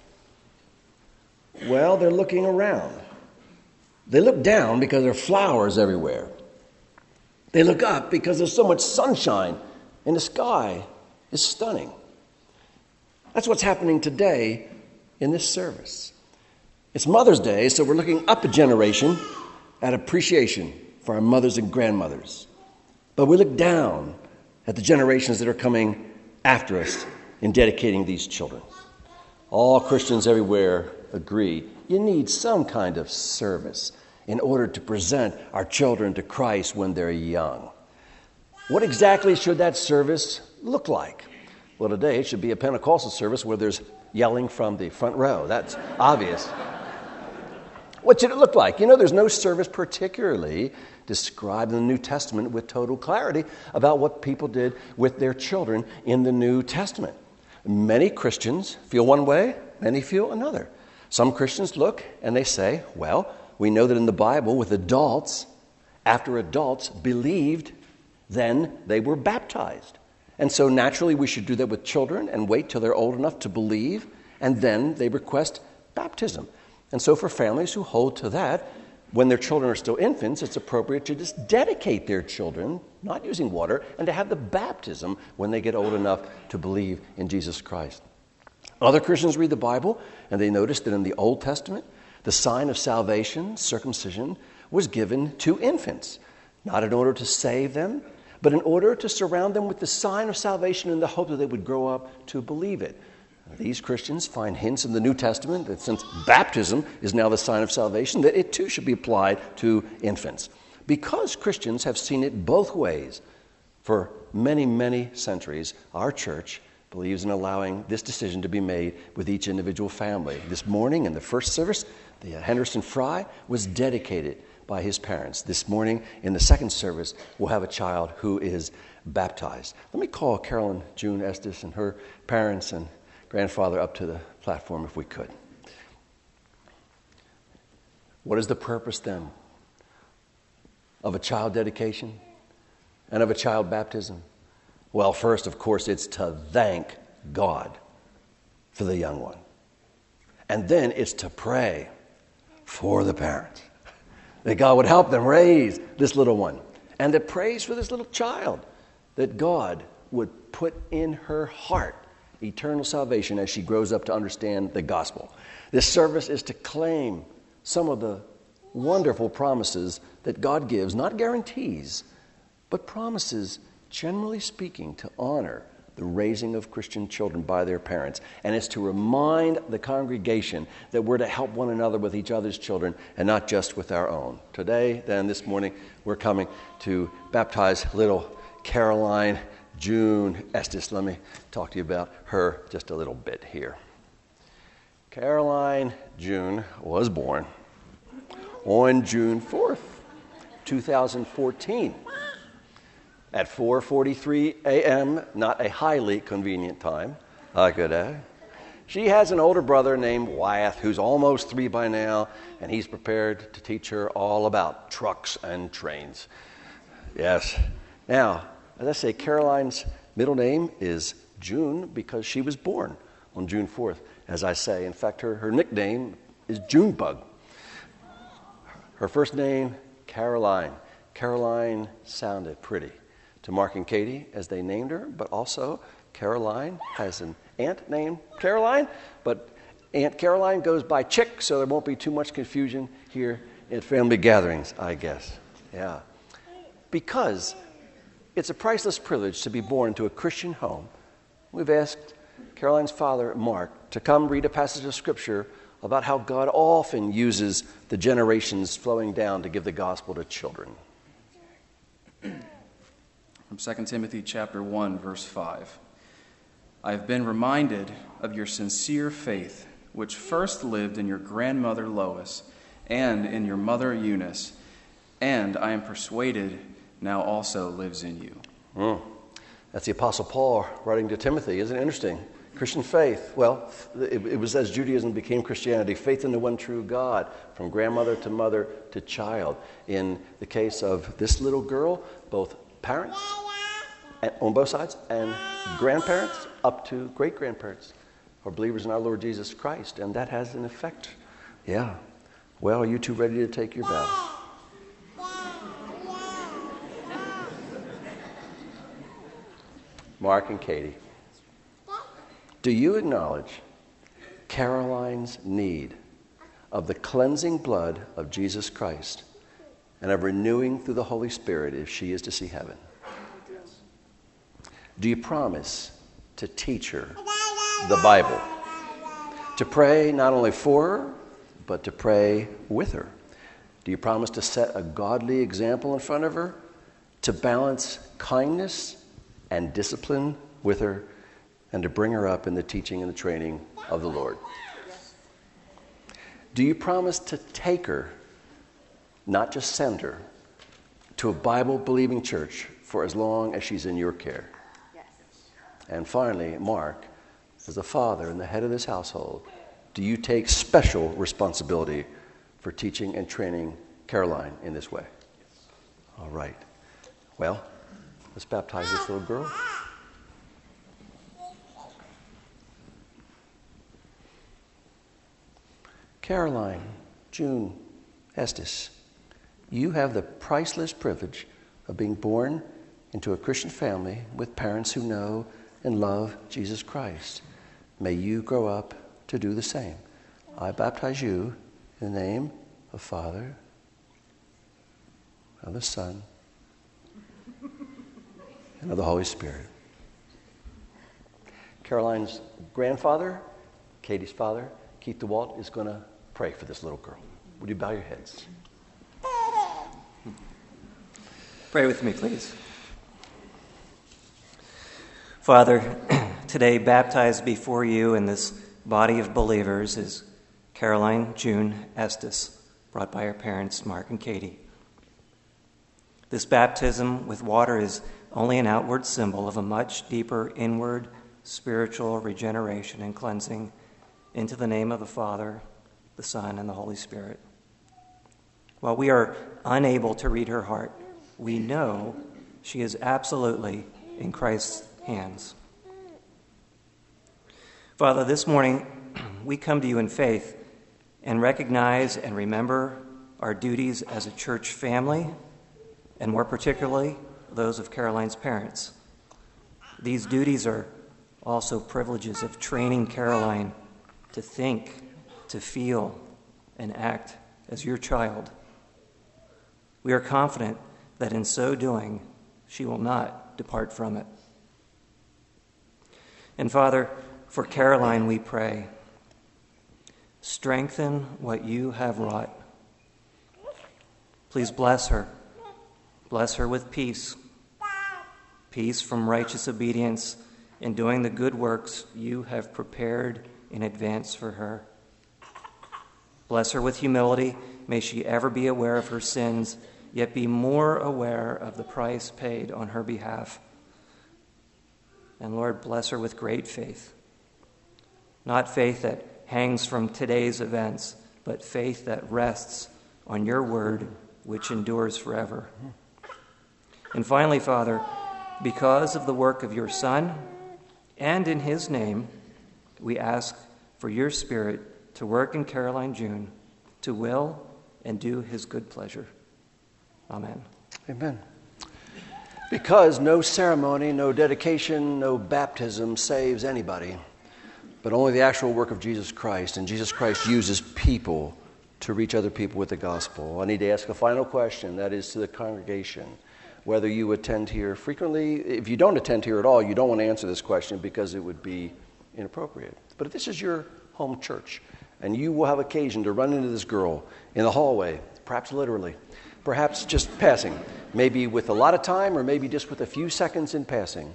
Well, they're looking around. They look down because there are flowers everywhere. They look up because there's so much sunshine and the sky is stunning. That's what's happening today in this service. It's Mother's Day, so we're looking up a generation at appreciation for our mothers and grandmothers. But we look down at the generations that are coming after us in dedicating these children. All Christians everywhere agree you need some kind of service in order to present our children to Christ when they're young. What exactly should that service look like? Well, today it should be a Pentecostal service where there's yelling from the front row. That's obvious. What should it look like? You know, there's no service particularly described in the New Testament with total clarity about what people did with their children in the New Testament. Many Christians feel one way, many feel another. Some Christians look and they say, well, we know that in the Bible with adults, after adults believed, then they were baptized. And so naturally we should do that with children and wait till they're old enough to believe, and then they request baptism. And so for families who hold to that, when their children are still infants, it's appropriate to just dedicate their children, not using water, and to have the baptism when they get old enough to believe in Jesus Christ. Other Christians read the Bible, and they notice that in the Old Testament, the sign of salvation, circumcision, was given to infants, not in order to save them, but in order to surround them with the sign of salvation in the hope that they would grow up to believe it. These Christians find hints in the New Testament that since baptism is now the sign of salvation, that it too should be applied to infants. Because Christians have seen it both ways for many, many centuries, our church believes in allowing this decision to be made with each individual family. This morning in the first service, the Henderson Fry was dedicated by his parents. This morning in the second service, we'll have a child who is baptized. Let me call Carolyn June Estes and her parents and grandfather up to the platform if we could. What is the purpose then of a child dedication and of a child baptism? Well, first, of course, it's to thank God for the young one. And then it's to pray for the parents, that God would help them raise this little one. And that prays for this little child, that God would put in her heart eternal salvation as she grows up to understand the gospel. This service is to claim some of the wonderful promises that God gives, not guarantees, but promises, generally speaking, to honor the raising of Christian children by their parents. And it's to remind the congregation that we're to help one another with each other's children and not just with our own. Today, then, this morning, we're coming to baptize little Caroline June Estes. Let me talk to you about her just a little bit here. Caroline June was born on June 4th, 2014. At 4:43 a.m., not a highly convenient time. She has an older brother named Wyeth, who's almost 3 by now, and he's prepared to teach her all about trucks and trains. Yes. Now, as I say, Caroline's middle name is June because she was born on June 4th, as I say. In fact, her nickname is Junebug. Her first name, Caroline. Caroline sounded pretty to Mark and Katie as they named her, but also Caroline has an aunt named Caroline, but Aunt Caroline goes by Chick, so there won't be too much confusion here at family gatherings, I guess. Yeah. Because it's a priceless privilege to be born into a Christian home, we've asked Caroline's father, Mark, to come read a passage of Scripture about how God often uses the generations flowing down to give the gospel to children. From 2 Timothy chapter 1, verse 5. I have been reminded of your sincere faith, which first lived in your grandmother Lois and in your mother Eunice, and I am persuaded now also lives in you. That's the Apostle Paul writing to Timothy. Isn't it interesting? Christian faith. Well, it was as Judaism became Christianity, faith in the one true God, from grandmother to mother to child. In the case of this little girl, both parents on both sides and grandparents up to great-grandparents are believers in our Lord Jesus Christ, and that has an effect. Yeah. Well, are you two ready to take your vow? Mark and Katie, do you acknowledge Caroline's need of the cleansing blood of Jesus Christ and of renewing through the Holy Spirit if she is to see heaven? Do you promise to teach her the Bible? To pray not only for her, but to pray with her? Do you promise to set a godly example in front of her? To balance kindness and discipline with her, and to bring her up in the teaching and the training of the Lord? Do you promise to take her, not just send her, to a Bible-believing church for as long as she's in your care? Yes. And finally, Mark, as the father and the head of this household, do you take special responsibility for teaching and training Caroline in this way? All right. Well, let's baptize this little girl. Caroline June Estes, you have the priceless privilege of being born into a Christian family with parents who know and love Jesus Christ. may you grow up to do the same. I baptize you in the name of Father, of the Son, and of the Holy Spirit. Caroline's grandfather, Katie's father, Keith DeWalt, is going to pray for this little girl. Would you bow your heads? Pray with me, please. Father, today baptized before you in this body of believers is Caroline June Estes, brought by her parents, Mark and Katie. This baptism with water is only an outward symbol of a much deeper inward spiritual regeneration and cleansing into the name of the Father, the Son, and the Holy Spirit. While we are unable to read her heart, we know she is absolutely in Christ's hands. Father, this morning we come to you in faith and recognize and remember our duties as a church family, and more particularly, those of Caroline's parents. These duties are also privileges of training Caroline to think, to feel, and act as your child. We are confident that in so doing, she will not depart from it. And Father, for Caroline we pray, strengthen what you have wrought. Please bless her. Bless her with peace. Peace from righteous obedience in doing the good works you have prepared in advance for her. Bless her with humility. May she ever be aware of her sins, yet be more aware of the price paid on her behalf. And Lord, bless her with great faith. Not faith that hangs from today's events, but faith that rests on your word, which endures forever. And finally, Father, because of the work of your Son, and in his name, we ask for your Spirit to work in Caroline June, to will and do his good pleasure. Amen. Amen. Because no ceremony, no dedication, no baptism saves anybody, but only the actual work of Jesus Christ. And Jesus Christ uses people to reach other people with the gospel. I need to ask a final question, that is to the congregation. Whether you attend here frequently, if you don't attend here at all, you don't want to answer this question because it would be inappropriate. But if this is your home church, and you will have occasion to run into this girl in the hallway, perhaps literally, perhaps just passing, maybe with a lot of time or maybe just with a few seconds in passing,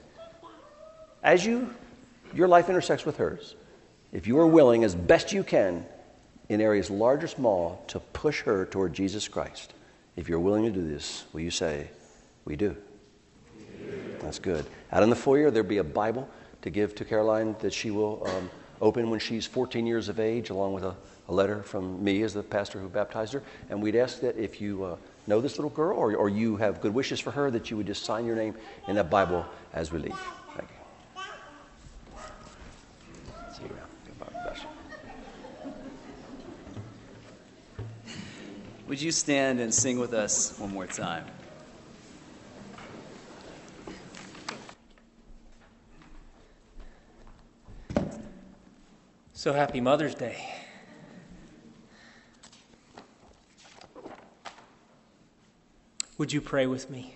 as your life intersects with hers, if you are willing as best you can in areas large or small to push her toward Jesus Christ, if you're willing to do this, will you say, we do? That's good. Out in the foyer, there'll be a Bible to give to Caroline that she will open when she's 14 years of age, along with a letter from me as the pastor who baptized her. And we'd ask that if you know this little girl or you have good wishes for her, that you would just sign your name in that Bible as we leave. Thank you. See you around. Goodbye. Bless you. Would you stand and sing with us one more time? So happy Mother's Day. Would you pray with me?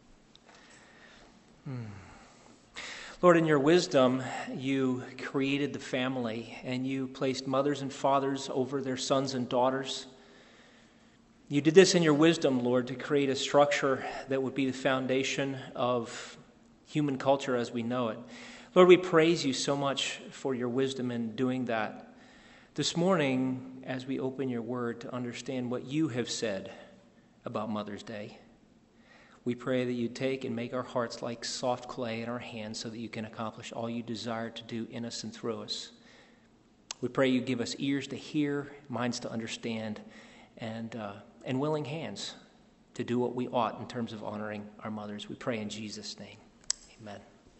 Lord, in your wisdom, you created the family and you placed mothers and fathers over their sons and daughters. You did this in your wisdom, Lord, to create a structure that would be the foundation of human culture as we know it. Lord, we praise you so much for your wisdom in doing that. This morning, as we open your word to understand what you have said about Mother's Day, we pray that you take and make our hearts like soft clay in our hands so that you can accomplish all you desire to do in us and through us. We pray you give us ears to hear, minds to understand, and willing hands to do what we ought in terms of honoring our mothers. We pray in Jesus' name. Amen.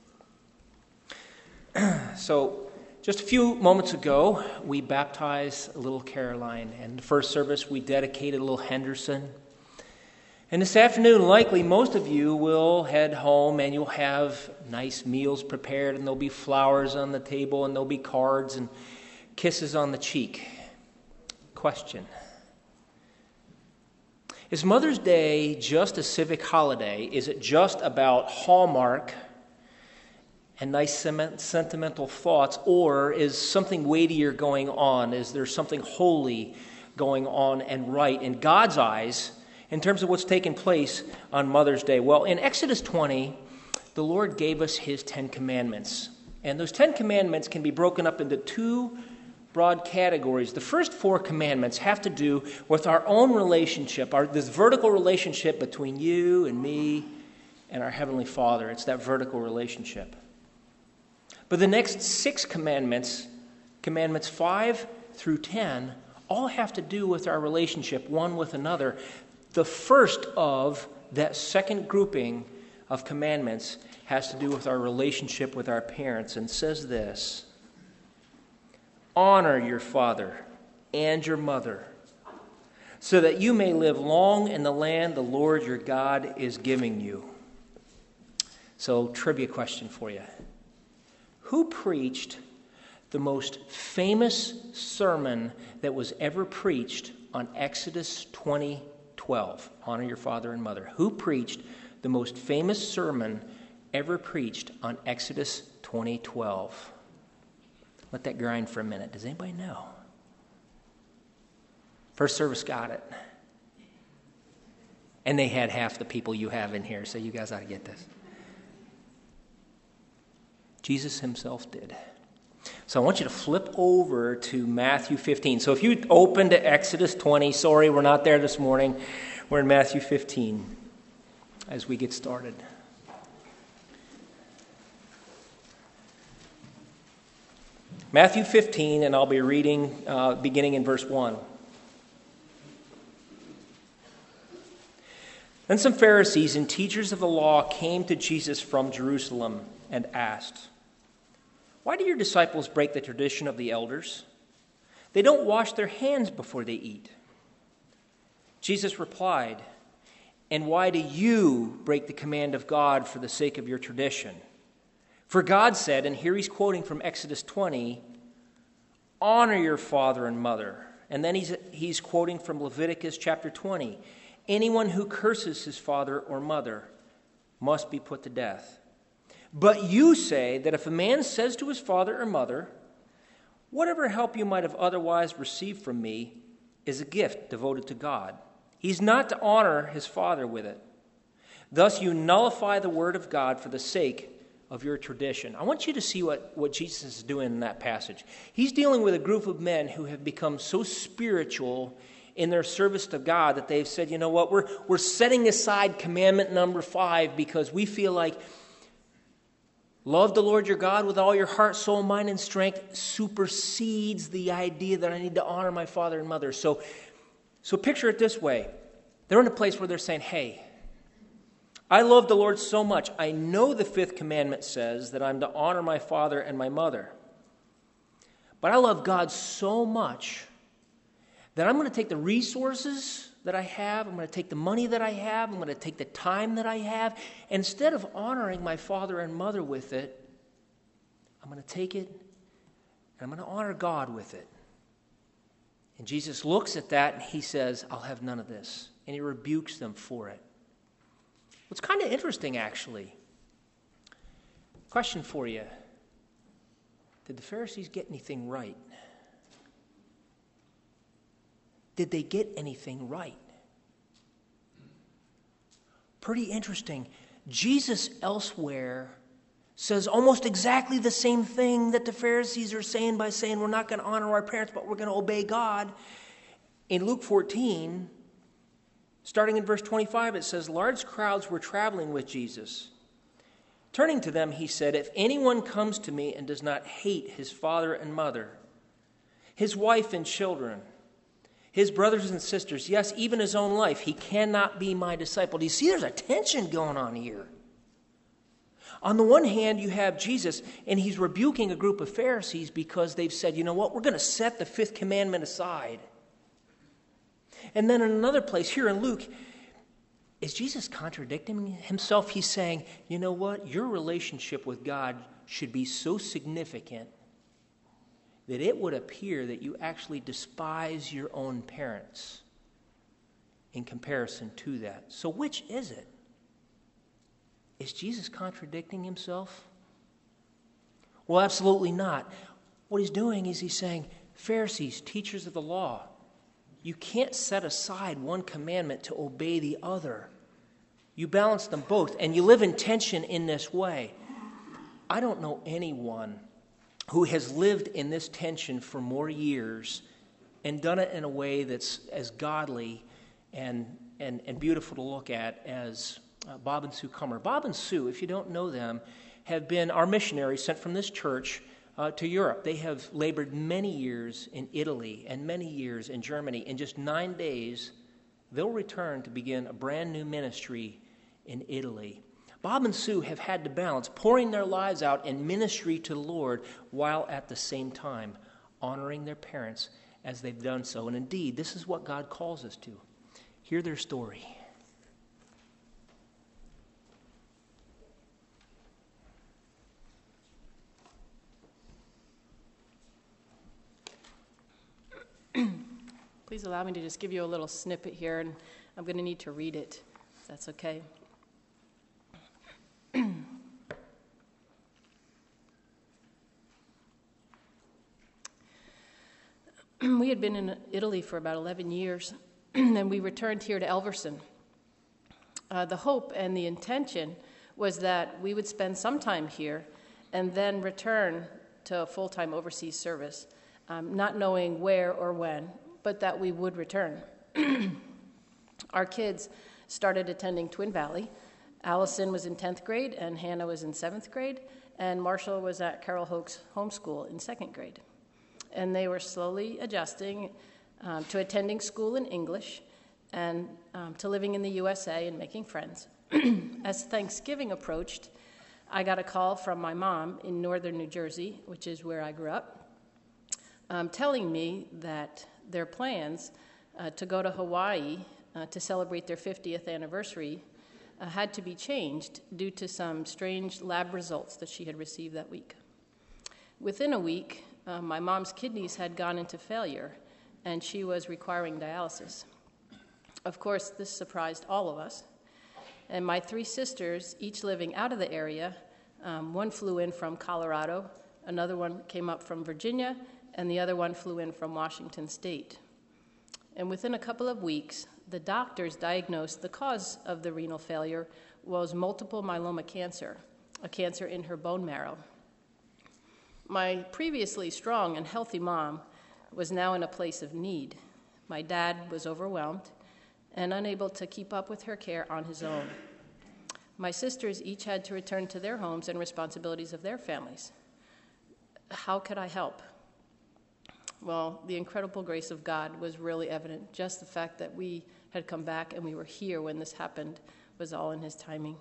So, just a few moments ago, we baptized little Caroline. And in the first service, we dedicated little Henderson. And this afternoon, likely most of you will head home and you'll have nice meals prepared, and there'll be flowers on the table, and there'll be cards and kisses on the cheek. Question: is Mother's Day just a civic holiday? Is it just about Hallmark and nice sentimental thoughts, or is something weightier going on? Is there something holy going on and right in God's eyes in terms of what's taking place on Mother's Day? Well, in Exodus 20, the Lord gave us His 10 Commandments. And those 10 Commandments can be broken up into two broad categories. The first 4 commandments have to do with our own relationship, this vertical relationship between you and me and our Heavenly Father. It's that vertical relationship. But the next 6 commandments, commandments 5 through 10, all have to do with our relationship one with another. The first of that second grouping of commandments has to do with our relationship with our parents, and says this: honor your father and your mother, so that you may live long in the land the Lord your God is giving you. So, trivia question for you. Who preached the most famous sermon that was ever preached on Exodus 20:12? Honor your father and mother. Who preached the most famous sermon ever preached on Exodus 20:12? Let that grind for a minute. Does anybody know? First service got it. And they had half the people you have in here, so you guys ought to get this. Jesus himself did. So I want you to flip over to Matthew 15. So if you open to Exodus 20, sorry, we're not there this morning. We're in Matthew 15 as we get started. Matthew 15, and I'll be reading beginning in verse 1. Then some Pharisees and teachers of the law came to Jesus from Jerusalem and asked, "Why do your disciples break the tradition of the elders? They don't wash their hands before they eat." Jesus replied, "And why do you break the command of God for the sake of your tradition? For God said," and here he's quoting from Exodus 20, "honor your father and mother." And then he's quoting from Leviticus chapter 20, "Anyone who curses his father or mother must be put to death. But you say that if a man says to his father or mother, 'Whatever help you might have otherwise received from me is a gift devoted to God,' he's not to honor his father with it. Thus you nullify the word of God for the sake of your tradition." I want you to see what Jesus is doing in that passage. He's dealing with a group of men who have become so spiritual in their service to God that they've said, you know what, we're setting aside commandment number 5 because we feel like love the Lord your God with all your heart, soul, mind, and strength supersedes the idea that I need to honor my father and mother. So picture it this way. They're in a place where they're saying, hey, I love the Lord so much. I know the 5th commandment says that I'm to honor my father and my mother. But I love God so much that I'm going to take the resources that I have, I'm going to take the money that I have, I'm going to take the time that I have, and instead of honoring my father and mother with it, I'm going to take it and I'm going to honor God with it. And Jesus looks at that and he says, I'll have none of this. And he rebukes them for it. It's kind of interesting, actually. Question for you. Did the Pharisees get anything right? Did they get anything right? Pretty interesting. Jesus elsewhere says almost exactly the same thing that the Pharisees are saying by saying we're not going to honor our parents, but we're going to obey God. In Luke 14, starting in verse 25, it says, large crowds were traveling with Jesus. Turning to them, he said, if anyone comes to me and does not hate his father and mother, his wife and children, his brothers and sisters, yes, even his own life, he cannot be my disciple. Do you see there's a tension going on here? On the one hand, you have Jesus, and he's rebuking a group of Pharisees because they've said, you know what, we're going to set the 5th commandment aside. And then in another place, here in Luke, Is Jesus contradicting himself? He's saying, you know what? Your relationship with God should be so significant that it would appear that you actually despise your own parents in comparison to that. So which is it? Is Jesus contradicting himself? Well, absolutely not. What he's doing is he's saying, Pharisees, teachers of the law, you can't set aside one commandment to obey the other. You balance them both, and you live in tension in this way. I don't know anyone who has lived in this tension for more years and done it in a way that's as godly and beautiful to look at as Bob and Sue Kummer. Bob and Sue, if you don't know them, have been our missionaries sent from this church to Europe. They have labored many years in Italy and many years in Germany. In just 9 days, they'll return to begin a brand new ministry in Italy. Bob and Sue have had to balance pouring their lives out in ministry to the Lord while at the same time honoring their parents as they've done so. And indeed, this is what God calls us to. Hear their story. Please allow me to just give you a little snippet here, and I'm going to need to read it, if that's okay. We had been in Italy for about 11 years, and we returned here to Elverson. The hope and the intention was that we would spend some time here and then return to a full-time overseas service, not knowing where or when, but that we would return. Our kids started attending Twin Valley. Allison was in 10th grade, and Hannah was in 7th grade, and Marshall was at Carol Hoke's homeschool in 2nd grade. And they were slowly adjusting to attending school in English and to living in the USA and making friends. As Thanksgiving approached, I got a call from my mom in northern New Jersey, which is where I grew up, telling me that their plans to go to Hawaii to celebrate their 50th anniversary had to be changed due to some strange lab results that she had received that week. Within a week, my mom's kidneys had gone into failure, and she was requiring dialysis. Of course, this surprised all of us. And my 3 sisters, each living out of the area, one flew in from Colorado, another one came up from Virginia, and the other one flew in from Washington State. And within a couple of weeks, the doctors diagnosed the cause of the renal failure was multiple myeloma cancer, a cancer in her bone marrow. My previously strong and healthy mom was now in a place of need. My dad was overwhelmed and unable to keep up with her care on his own. My sisters each had to return to their homes and responsibilities of their families. How could I help? Well, the incredible grace of God was really evident. Just the fact that we had come back and we were here when this happened was all in his timing.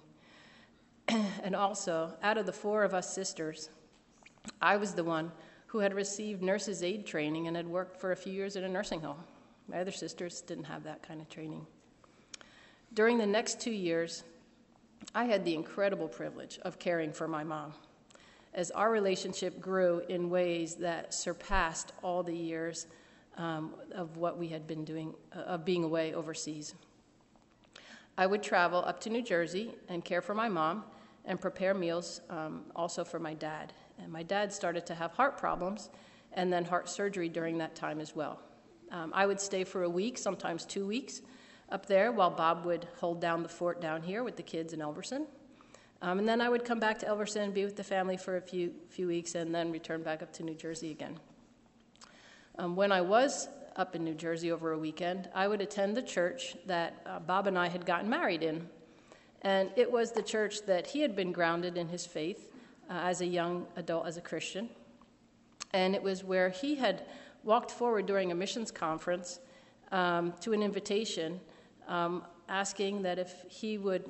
And also, out of the 4 of us sisters, I was the one who had received nurse's aid training and had worked for a few years in a nursing home. My other sisters didn't have that kind of training. During the next 2 years, I had the incredible privilege of caring for my mom, as our relationship grew in ways that surpassed all the years of what we had been doing, of being away overseas. I would travel up to New Jersey and care for my mom and prepare meals also for my dad. And my dad started to have heart problems and then heart surgery during that time as well. I would stay for a week, sometimes 2 weeks, up there while Bob would hold down the fort down here with the kids in Elverson. And then I would come back to Elverson and be with the family for a few weeks and then return back up to New Jersey again. When I was up in New Jersey over a weekend, I would attend the church that Bob and I had gotten married in. And it was the church that he had been grounded in his faith as a young adult, as a Christian. And it was where he had walked forward during a missions conference to an invitation asking that if he would,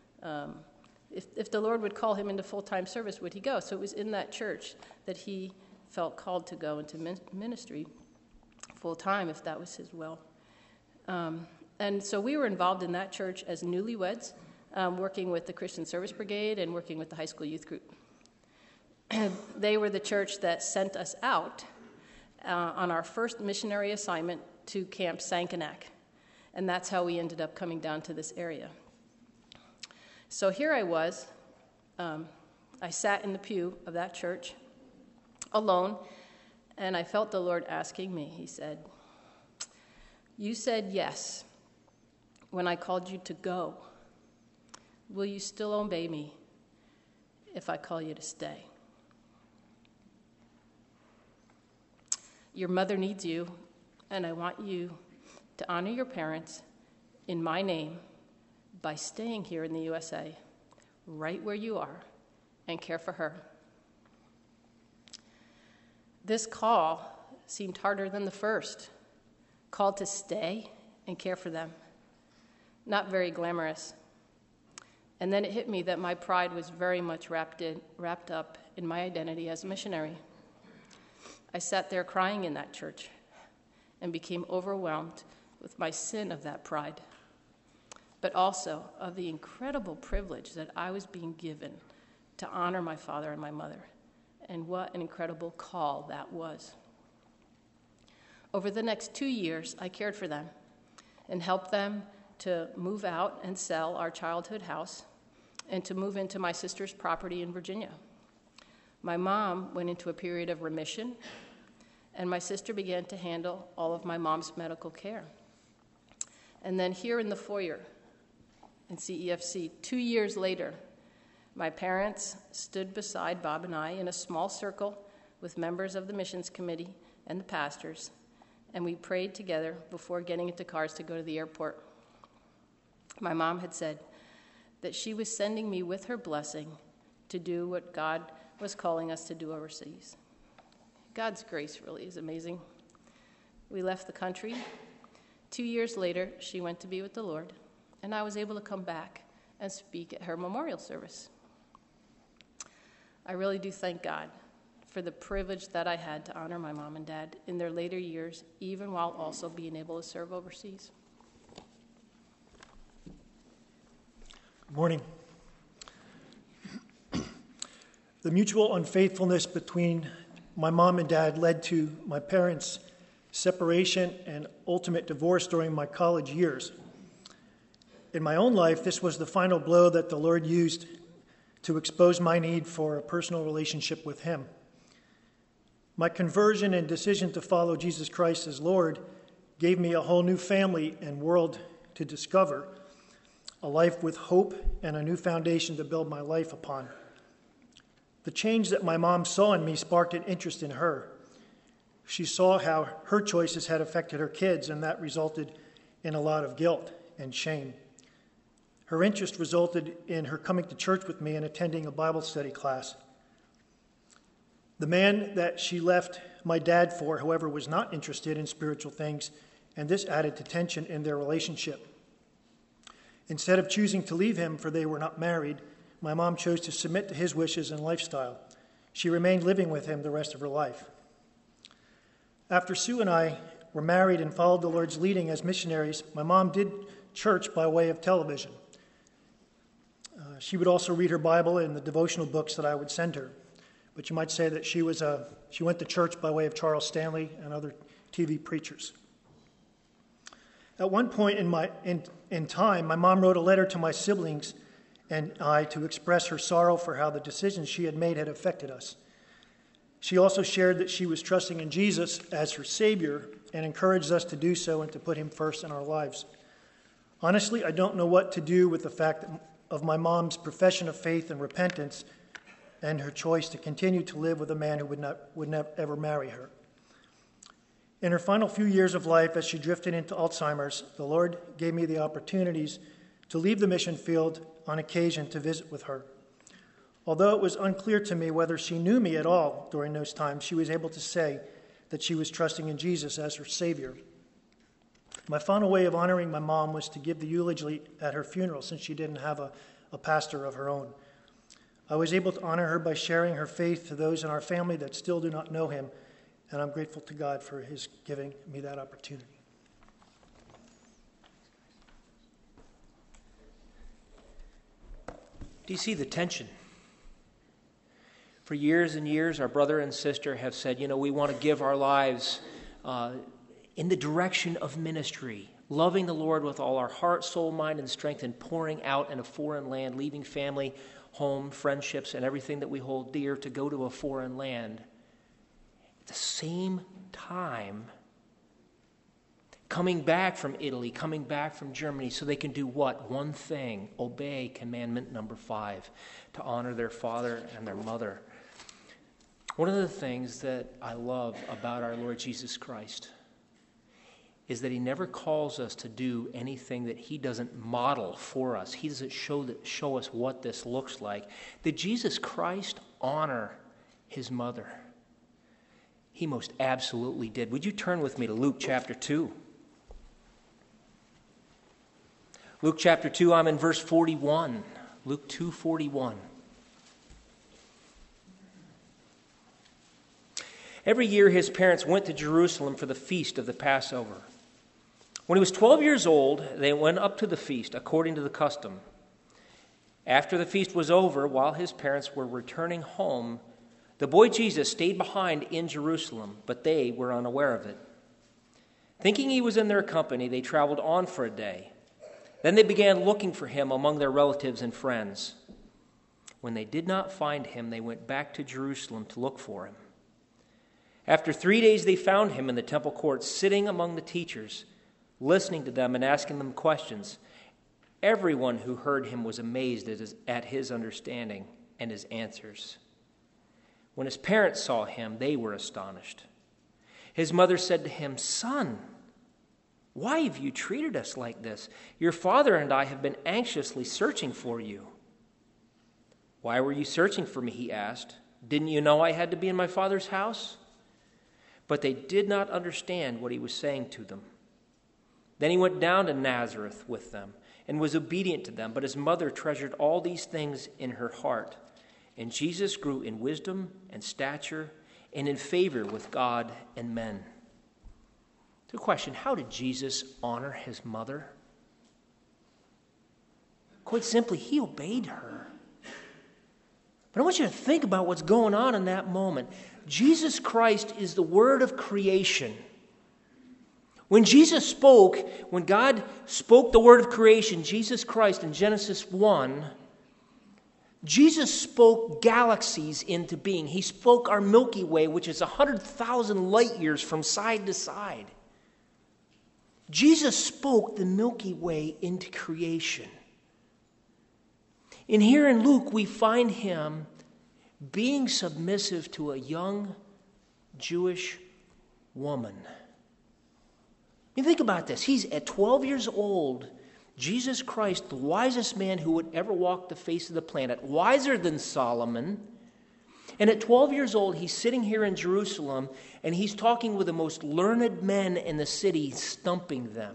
if the Lord would call him into full-time service, would he go? So it was in that church that he felt called to go into ministry full-time, if that was his will. And so we were involved in that church as newlyweds, working with the Christian Service Brigade and working with the high school youth group. They were the church that sent us out on our first missionary assignment to Camp Sankanak. And that's how we ended up coming down to this area. So here I was. I sat in the pew of that church alone, and I felt the Lord asking me. He said, "You said yes when I called you to go. Will you still obey me if I call you to stay? Your mother needs you, and I want you to honor your parents in my name by staying here in the USA, right where you are, and care for her." This call seemed harder than the first. Called to stay and care for them. Not very glamorous. And then it hit me that my pride was very much wrapped up in my identity as a missionary. I sat there crying in that church and became overwhelmed with my sin of that pride, but also of the incredible privilege that I was being given to honor my father and my mother, and what an incredible call that was. Over the next 2 years, I cared for them and helped them to move out and sell our childhood house and to move into my sister's property in Virginia. My mom went into a period of remission, and my sister began to handle all of my mom's medical care. And then here in the foyer in CEFC, 2 years later, my parents stood beside Bob and I in a small circle with members of the missions committee and the pastors, and we prayed together before getting into cars to go to the airport. My mom had said that she was sending me with her blessing to do what God was calling us to do overseas. God's grace really is amazing. We left the country. 2 years later, she went to be with the Lord, and I was able to come back and speak at her memorial service. I really do thank God for the privilege that I had to honor my mom and dad in their later years, even while also being able to serve overseas. Good morning. The mutual unfaithfulness between my mom and dad led to my parents' separation and ultimate divorce during my college years. In my own life, this was the final blow that the Lord used to expose my need for a personal relationship with Him. My conversion and decision to follow Jesus Christ as Lord gave me a whole new family and world to discover, a life with hope and a new foundation to build my life upon. The change that my mom saw in me sparked an interest in her. She saw how her choices had affected her kids, and that resulted in a lot of guilt and shame. Her interest resulted in her coming to church with me and attending a Bible study class. The man that she left my dad for, however, was not interested in spiritual things, and this added to tension in their relationship. Instead of choosing to leave him, for they were not married, my mom chose to submit to his wishes and lifestyle. She remained living with him the rest of her life. After Sue and I were married and followed the Lord's leading as missionaries, my mom did church by way of television. She would also read her Bible and the devotional books that I would send her. But you might say that she went to church by way of Charles Stanley and other TV preachers. At one point in time, my mom wrote a letter to my siblings and I to express her sorrow for how the decisions she had made had affected us. She also shared that she was trusting in Jesus as her Savior and encouraged us to do so and to put Him first in our lives. Honestly, I don't know what to do with the fact of my mom's profession of faith and repentance and her choice to continue to live with a man who would never ever marry her. In her final few years of life, as she drifted into Alzheimer's, the Lord gave me the opportunities to leave the mission field on occasion to visit with her. Although it was unclear to me whether she knew me at all during those times, she was able to say that she was trusting in Jesus as her Savior. My final way of honoring my mom was to give the eulogy at her funeral, since she didn't have a pastor of her own. I was able to honor her by sharing her faith to those in our family that still do not know Him, and I'm grateful to God for His giving me that opportunity. Do you see the tension? For years and years, our brother and sister have said, we want to give our lives in the direction of ministry, loving the Lord with all our heart, soul, mind, and strength, and pouring out in a foreign land, leaving family, home, friendships, and everything that we hold dear to go to a foreign land. At the same time, coming back from Italy, coming back from Germany, so they can do what? One thing: obey commandment number 5, to honor their father and their mother. One of the things that I love about our Lord Jesus Christ is that he never calls us to do anything that he doesn't model for us. He doesn't show us what this looks like. Did Jesus Christ honor his mother? He most absolutely did. Would you turn with me to Luke chapter 2? Luke chapter 2, I'm in verse 41. Luke 2:41. Every year his parents went to Jerusalem for the feast of the Passover. When he was 12 years old, they went up to the feast according to the custom. After the feast was over, while his parents were returning home, the boy Jesus stayed behind in Jerusalem, but they were unaware of it. Thinking he was in their company, they traveled on for a day. Then they began looking for him among their relatives and friends. When they did not find him, they went back to Jerusalem to look for him. After 3 days, they found him in the temple courts, sitting among the teachers, listening to them and asking them questions. Everyone who heard him was amazed at his understanding and his answers. When his parents saw him, they were astonished. His mother said to him, "Son, why have you treated us like this? Your father and I have been anxiously searching for you." "Why were you searching for me?" he asked. "Didn't you know I had to be in my father's house?" But they did not understand what he was saying to them. Then he went down to Nazareth with them and was obedient to them, but his mother treasured all these things in her heart. And Jesus grew in wisdom and stature and in favor with God and men. The question: how did Jesus honor his mother? Quite simply, he obeyed her. But I want you to think about what's going on in that moment. Jesus Christ is the word of creation. When God spoke the word of creation, Jesus Christ in Genesis 1, Jesus spoke galaxies into being. He spoke our Milky Way, which is 100,000 light years from side to side. Jesus spoke the Milky Way into creation. And here in Luke, we find him being submissive to a young Jewish woman. You think about this. He's at 12 years old. Jesus Christ, the wisest man who would ever walk the face of the planet, wiser than Solomon. And at 12 years old, he's sitting here in Jerusalem, and he's talking with the most learned men in the city, stumping them.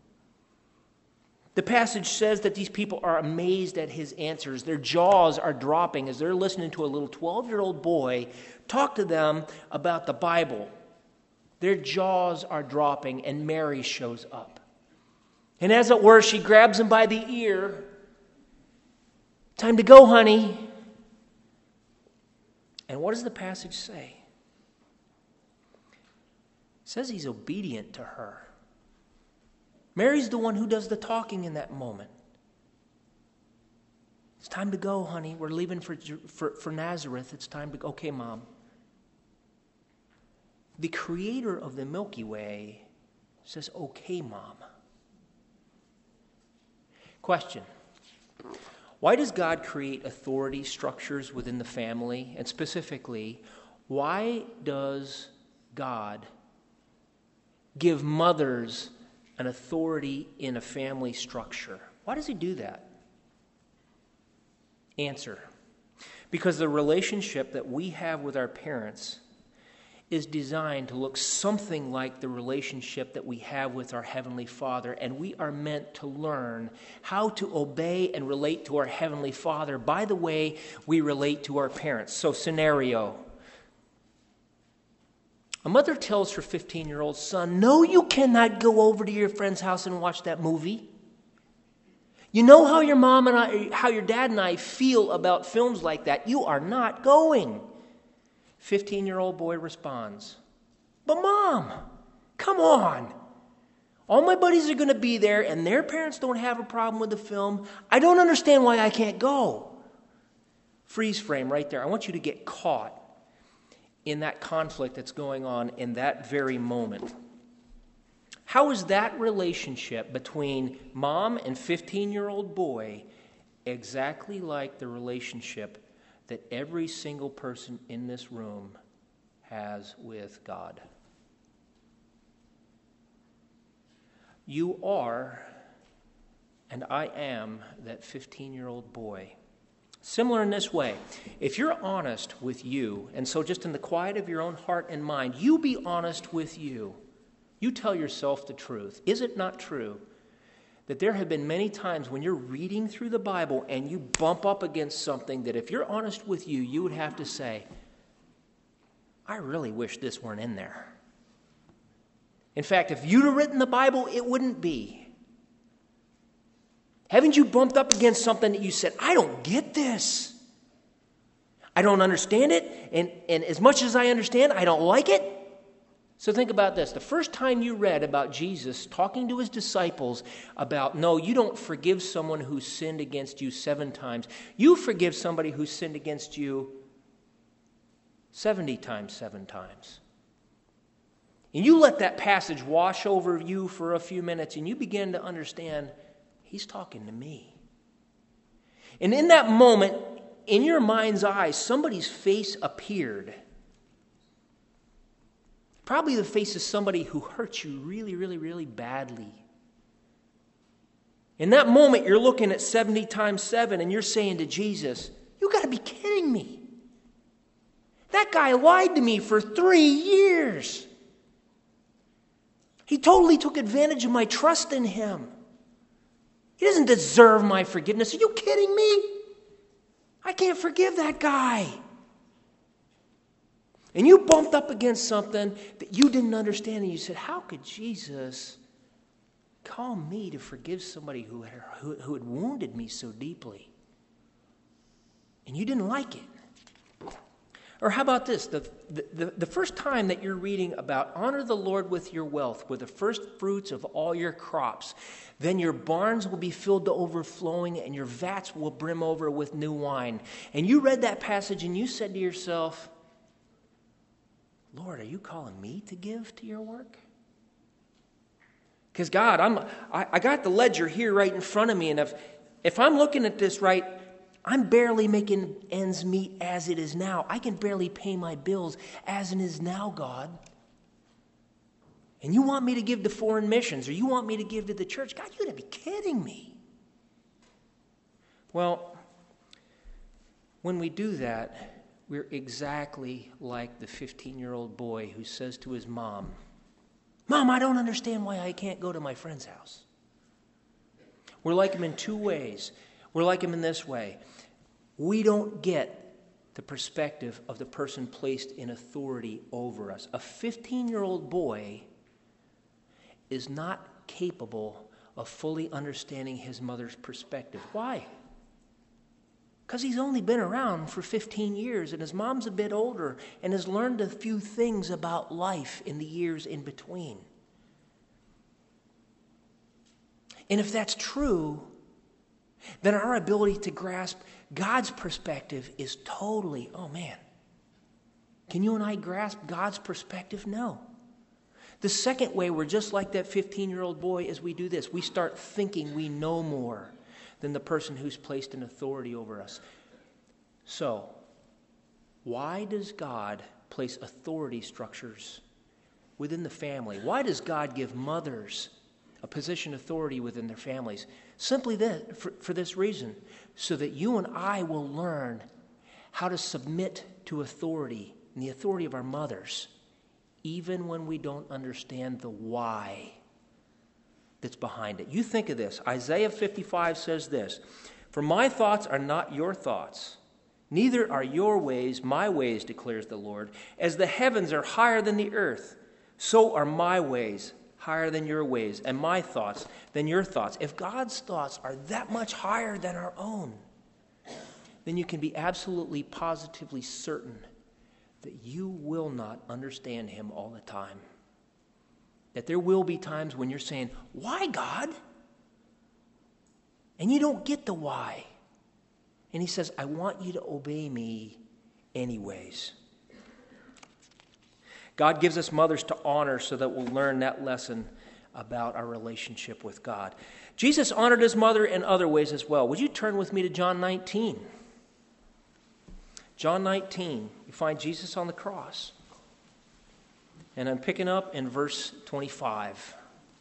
The passage says that these people are amazed at his answers. Their jaws are dropping as they're listening to a little 12-year-old boy talk to them about the Bible. Their jaws are dropping, and Mary shows up. And as it were, she grabs him by the ear. "Time to go, honey." And what does the passage say? It says he's obedient to her. Mary's the one who does the talking in that moment. "It's time to go, honey. We're leaving for Nazareth. It's time to go." "Okay, Mom." The creator of the Milky Way says, "Okay, Mom." Question: why does God create authority structures within the family? And specifically, why does God give mothers an authority in a family structure? Why does he do that? Answer: because the relationship that we have with our parents is designed to look something like the relationship that we have with our Heavenly Father, and we are meant to learn how to obey and relate to our Heavenly Father by the way we relate to our parents. So, scenario. A mother tells her 15-year-old son, "No, you cannot go over to your friend's house and watch that movie. You know how your mom and I, how your dad and I feel about films like that. You are not going. 15-year-old boy responds, but Mom, come on. All my buddies are going to be there and their parents don't have a problem with the film. I don't understand why I can't go. Freeze frame right there. I want you to get caught in that conflict that's going on in that very moment. How is that relationship between mom and 15-year-old boy exactly like the relationship that every single person in this room has with God? You are, and I am, that 15-year-old boy. Similar in this way, if you're honest with you, and so just in the quiet of your own heart and mind, you be honest with you. You tell yourself the truth. Is it not true that there have been many times when you're reading through the Bible and you bump up against something that if you're honest with you, you would have to say, I really wish this weren't in there. In fact, if you'd have written the Bible, it wouldn't be. Haven't you bumped up against something that you said, I don't get this. I don't understand it, and as much as I understand, I don't like it. So think about this. The first time you read about Jesus talking to his disciples about, no, you don't forgive someone who sinned against you 7 times. You forgive somebody who sinned against you 70 times, 7 times. And you let that passage wash over you for a few minutes, and you begin to understand, he's talking to me. And in that moment, in your mind's eye, somebody's face appeared. Probably the face of somebody who hurt you really, really, really badly. In that moment, you're looking at 70 times 7, and you're saying to Jesus, you got to be kidding me. That guy lied to me for 3 years. He totally took advantage of my trust in him. He doesn't deserve my forgiveness. Are you kidding me? I can't forgive that guy. And you bumped up against something that you didn't understand, and you said, how could Jesus call me to forgive somebody who had wounded me so deeply? And you didn't like it. Or how about this? The first time that you're reading about honor the Lord with your wealth, with the first fruits of all your crops, then your barns will be filled to overflowing and your vats will brim over with new wine. And you read that passage and you said to yourself, Lord, are you calling me to give to your work? Because God, I got the ledger here right in front of me, and if I'm looking at this right, I'm barely making ends meet as it is now. I can barely pay my bills as it is now, God. And you want me to give to foreign missions, or you want me to give to the church? God, you gotta be kidding me. Well, when we do that, we're exactly like the 15-year-old boy who says to his mom, Mom, I don't understand why I can't go to my friend's house. We're like him in 2 ways. We're like him in this way. We don't get the perspective of the person placed in authority over us. A 15-year-old boy is not capable of fully understanding his mother's perspective. Why? Because he's only been around for 15 years, and his mom's a bit older and has learned a few things about life in the years in between. And if that's true, then our ability to grasp God's perspective is totally, oh man, can you and I grasp God's perspective? No. The second way we're just like that 15-year-old boy is we do this. We start thinking we know more than the person who's placed in authority over us. So, why does God place authority structures within the family? Why does God give mothers a position of authority within their families? Simply this, for this reason, so that you and I will learn how to submit to authority and the authority of our mothers, even when we don't understand the why that's behind it. You think of this. Isaiah 55 says this, For my thoughts are not your thoughts, neither are your ways my ways, declares the Lord. As the heavens are higher than the earth, so are my ways higher than your ways, and my thoughts than your thoughts, if God's thoughts are that much higher than our own, then you can be absolutely, positively certain that you will not understand him all the time. That there will be times when you're saying, "Why, God?" And you don't get the why. And he says, "I want you to obey me anyways." God gives us mothers to honor so that we'll learn that lesson about our relationship with God. Jesus honored his mother in other ways as well. Would you turn with me to John 19? John 19, you find Jesus on the cross. And I'm picking up in verse 25.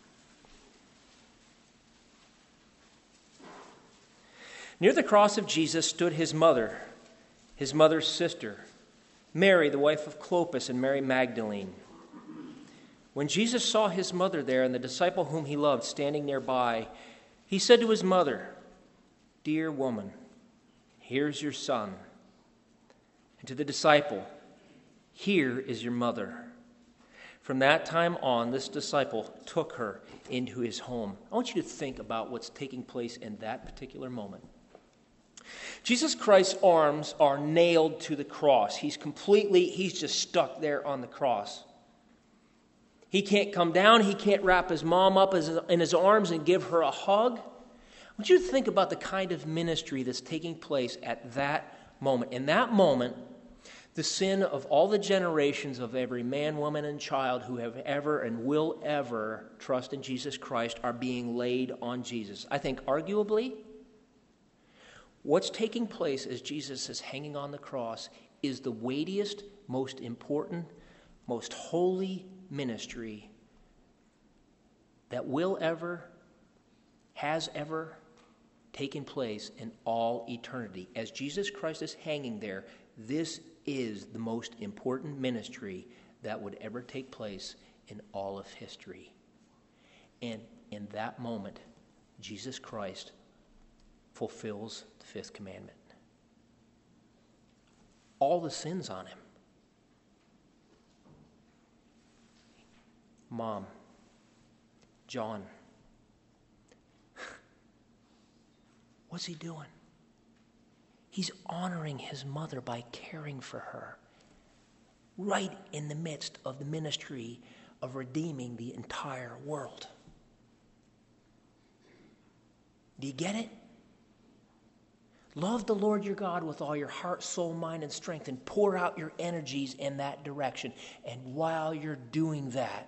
Near the cross of Jesus stood his mother's sister, Mary, the wife of Clopas, and Mary Magdalene. When Jesus saw his mother there and the disciple whom he loved standing nearby, he said to his mother, "Dear woman, here's your son." And to the disciple, "Here is your mother." From that time on, this disciple took her into his home. I want you to think about what's taking place in that particular moment. Jesus Christ's arms are nailed to the cross. He's just stuck there on the cross. He can't come down. He can't wrap his mom up in his arms and give her a hug. I want you to think about the kind of ministry that's taking place at that moment. In that moment, the sin of all the generations of every man, woman, and child who have ever and will ever trust in Jesus Christ are being laid on Jesus. I think arguably, what's taking place as Jesus is hanging on the cross is the weightiest, most important, most holy ministry that will ever, has ever taken place in all eternity. As Jesus Christ is hanging there, this is the most important ministry that would ever take place in all of history. And in that moment, Jesus Christ fulfills the fifth commandment. All the sins on him. Mom, John, what's he doing? He's honoring his mother by caring for her right in the midst of the ministry of redeeming the entire world. Do you get it? Love the Lord your God with all your heart, soul, mind, and strength, and pour out your energies in that direction. And while you're doing that,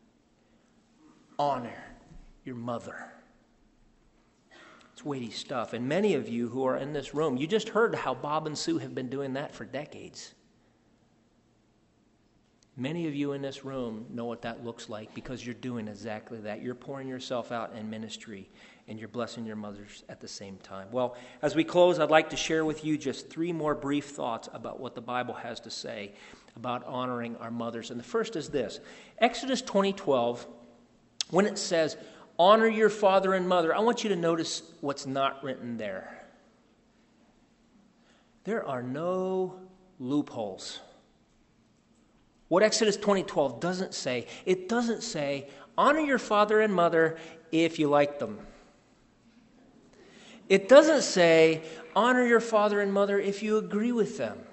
honor your mother. It's weighty stuff. And many of you who are in this room, you just heard how Bob and Sue have been doing that for decades. Many of you in this room know what that looks like because you're doing exactly that. You're pouring yourself out in ministry and you're blessing your mothers at the same time. Well, as we close, I'd like to share with you just 3 more brief thoughts about what the Bible has to say about honoring our mothers. And the first is this. Exodus 20:12, when it says, "Honor your father and mother," I want you to notice what's not written there. There are no loopholes. What Exodus 20:12 doesn't say, it doesn't say, honor your father and mother if you like them. It doesn't say, honor your father and mother if you agree with them.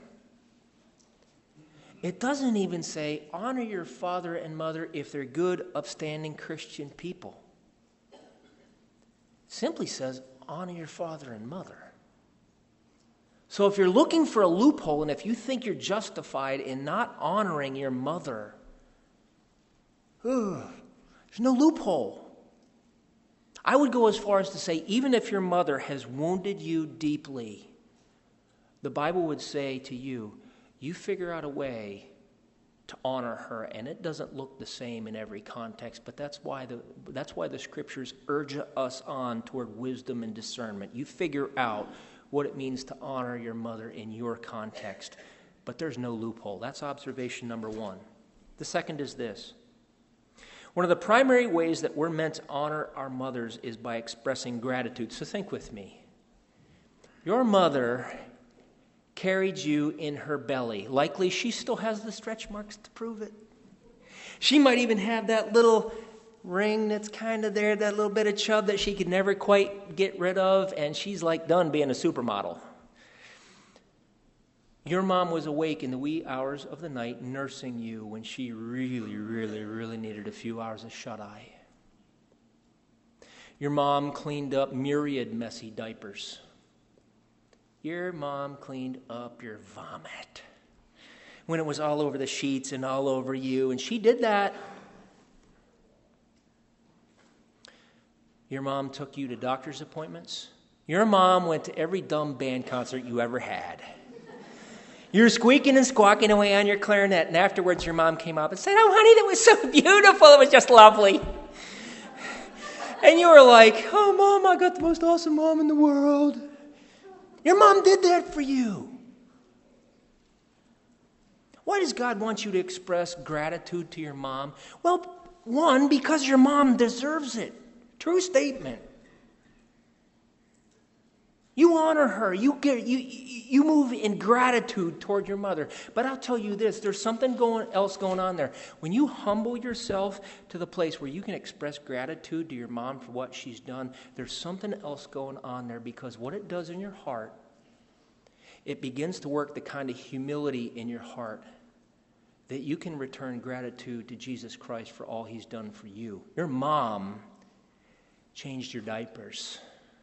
It doesn't even say, honor your father and mother if they're good, upstanding Christian people. It simply says, honor your father and mother. So if you're looking for a loophole and if you think you're justified in not honoring your mother, there's no loophole. I would go as far as to say, even if your mother has wounded you deeply, the Bible would say to you, you figure out a way to honor her, and it doesn't look the same in every context, but that's why the scriptures urge us on toward wisdom and discernment. You figure out what it means to honor your mother in your context, but there's no loophole. That's observation number 1. The second is this. One of the primary ways that we're meant to honor our mothers is by expressing gratitude. So think with me. Your mother carried you in her belly. Likely she still has the stretch marks to prove it. She might even have that little ring that's kind of there, that little bit of chub that she could never quite get rid of, and she's like done being a supermodel. Your mom was awake in the wee hours of the night nursing you when she really, really, really needed a few hours of shut-eye. Your mom cleaned up myriad messy diapers. Your mom cleaned up your vomit when it was all over the sheets and all over you, and she did that. Your mom took you to doctor's appointments. Your mom went to every dumb band concert you ever had. You're squeaking and squawking away on your clarinet, and afterwards your mom came up and said, "Oh, honey, that was so beautiful. It was just lovely." And you were like, "Oh, Mom, I got the most awesome mom in the world." Your mom did that for you. Why does God want you to express gratitude to your mom? Well, one, because your mom deserves it. True statement. You honor her. You move in gratitude toward your mother. But I'll tell you this, there's something else going on there. When you humble yourself to the place where you can express gratitude to your mom for what she's done, there's something else going on there, because what it does in your heart, it begins to work the kind of humility in your heart that you can return gratitude to Jesus Christ for all he's done for you. Your mom changed your diapers.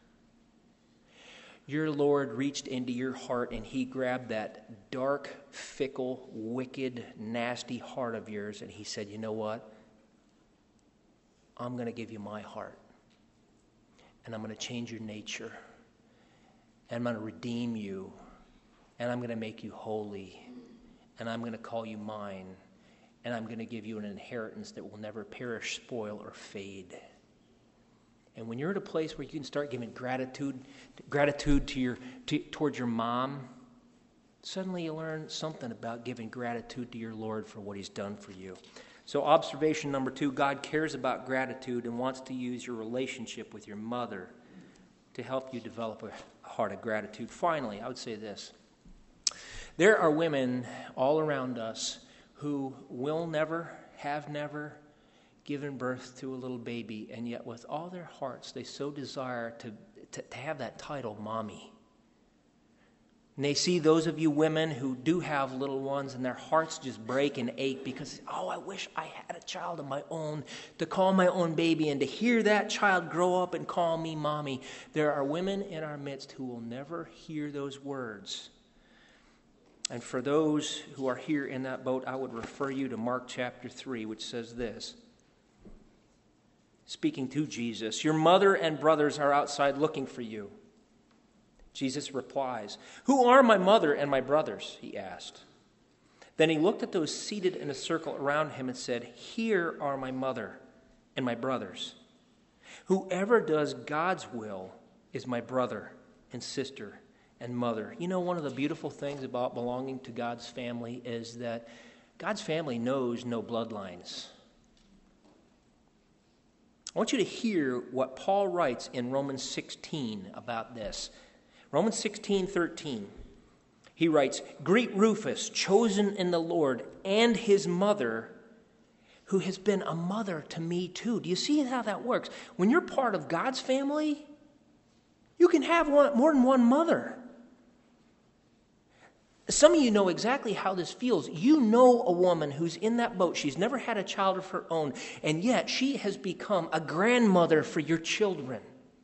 Your Lord reached into your heart and he grabbed that dark, fickle, wicked, nasty heart of yours and he said, "You know what? I'm going to give you my heart. And I'm going to change your nature. And I'm going to redeem you. And I'm going to make you holy. And I'm going to call you mine. And I'm going to give you an inheritance that will never perish, spoil, or fade." And when you're at a place where you can start giving gratitude towards your mom, suddenly you learn something about giving gratitude to your Lord for what he's done for you. So observation number 2, God cares about gratitude and wants to use your relationship with your mother to help you develop a heart of gratitude. Finally, I would say this. There are women all around us who will never, have never given birth to a little baby, and yet with all their hearts they so desire to have that title, mommy. And they see those of you women who do have little ones and their hearts just break and ache because, oh, I wish I had a child of my own to call my own baby and to hear that child grow up and call me mommy. There are women in our midst who will never hear those words. And for those who are here in that boat, I would refer you to Mark chapter 3, which says this. Speaking to Jesus, "Your mother and brothers are outside looking for you." Jesus replies, "Who are my mother and my brothers?" he asked. Then he looked at those seated in a circle around him and said, "Here are my mother and my brothers. Whoever does God's will is my brother and sister and mother." You know, one of the beautiful things about belonging to God's family is that God's family knows no bloodlines. I want you to hear what Paul writes in Romans 16 about this. Romans 16:13. He writes, "Greet Rufus, chosen in the Lord, and his mother, who has been a mother to me too." Do you see how that works? When you're part of God's family, you can have more than one mother. Some of you know exactly how this feels. You know a woman who's in that boat. She's never had a child of her own, and yet she has become a grandmother for your children.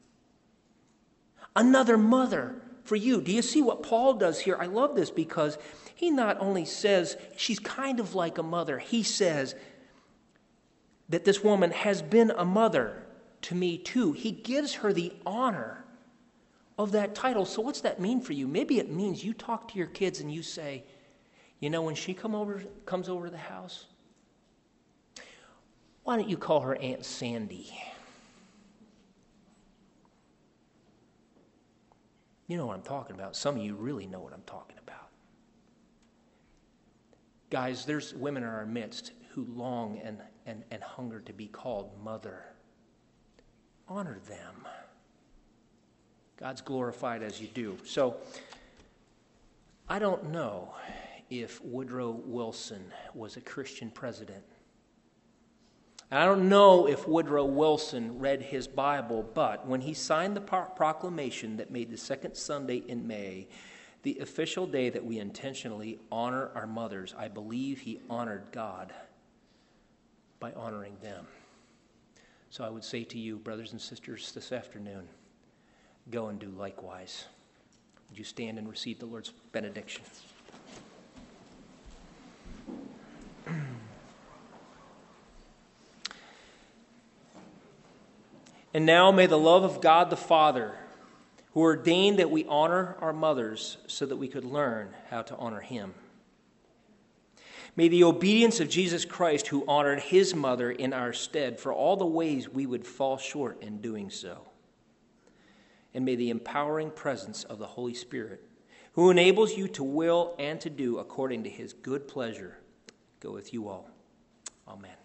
Another mother for you. Do you see what Paul does here? I love this because he not only says she's kind of like a mother, he says that this woman has been a mother to me too. He gives her the honor of that title. So what's that mean for you? Maybe it means you talk to your kids and you say, "You know, when she comes over to the house, why don't you call her Aunt Sandy?" You know what I'm talking about. Some of you really know what I'm talking about. Guys, there's women in our midst who long and hunger to be called mother. Honor them. God's glorified as you do. So, I don't know if Woodrow Wilson was a Christian president. And I don't know if Woodrow Wilson read his Bible, but when he signed the proclamation that made the second Sunday in May the official day that we intentionally honor our mothers, I believe he honored God by honoring them. So I would say to you, brothers and sisters, this afternoon, go and do likewise. Would you stand and receive the Lord's benediction? And now may the love of God the Father, who ordained that we honor our mothers so that we could learn how to honor him. May the obedience of Jesus Christ, who honored his mother in our stead, for all the ways we would fall short in doing so. And may the empowering presence of the Holy Spirit, who enables you to will and to do according to his good pleasure, go with you all. Amen.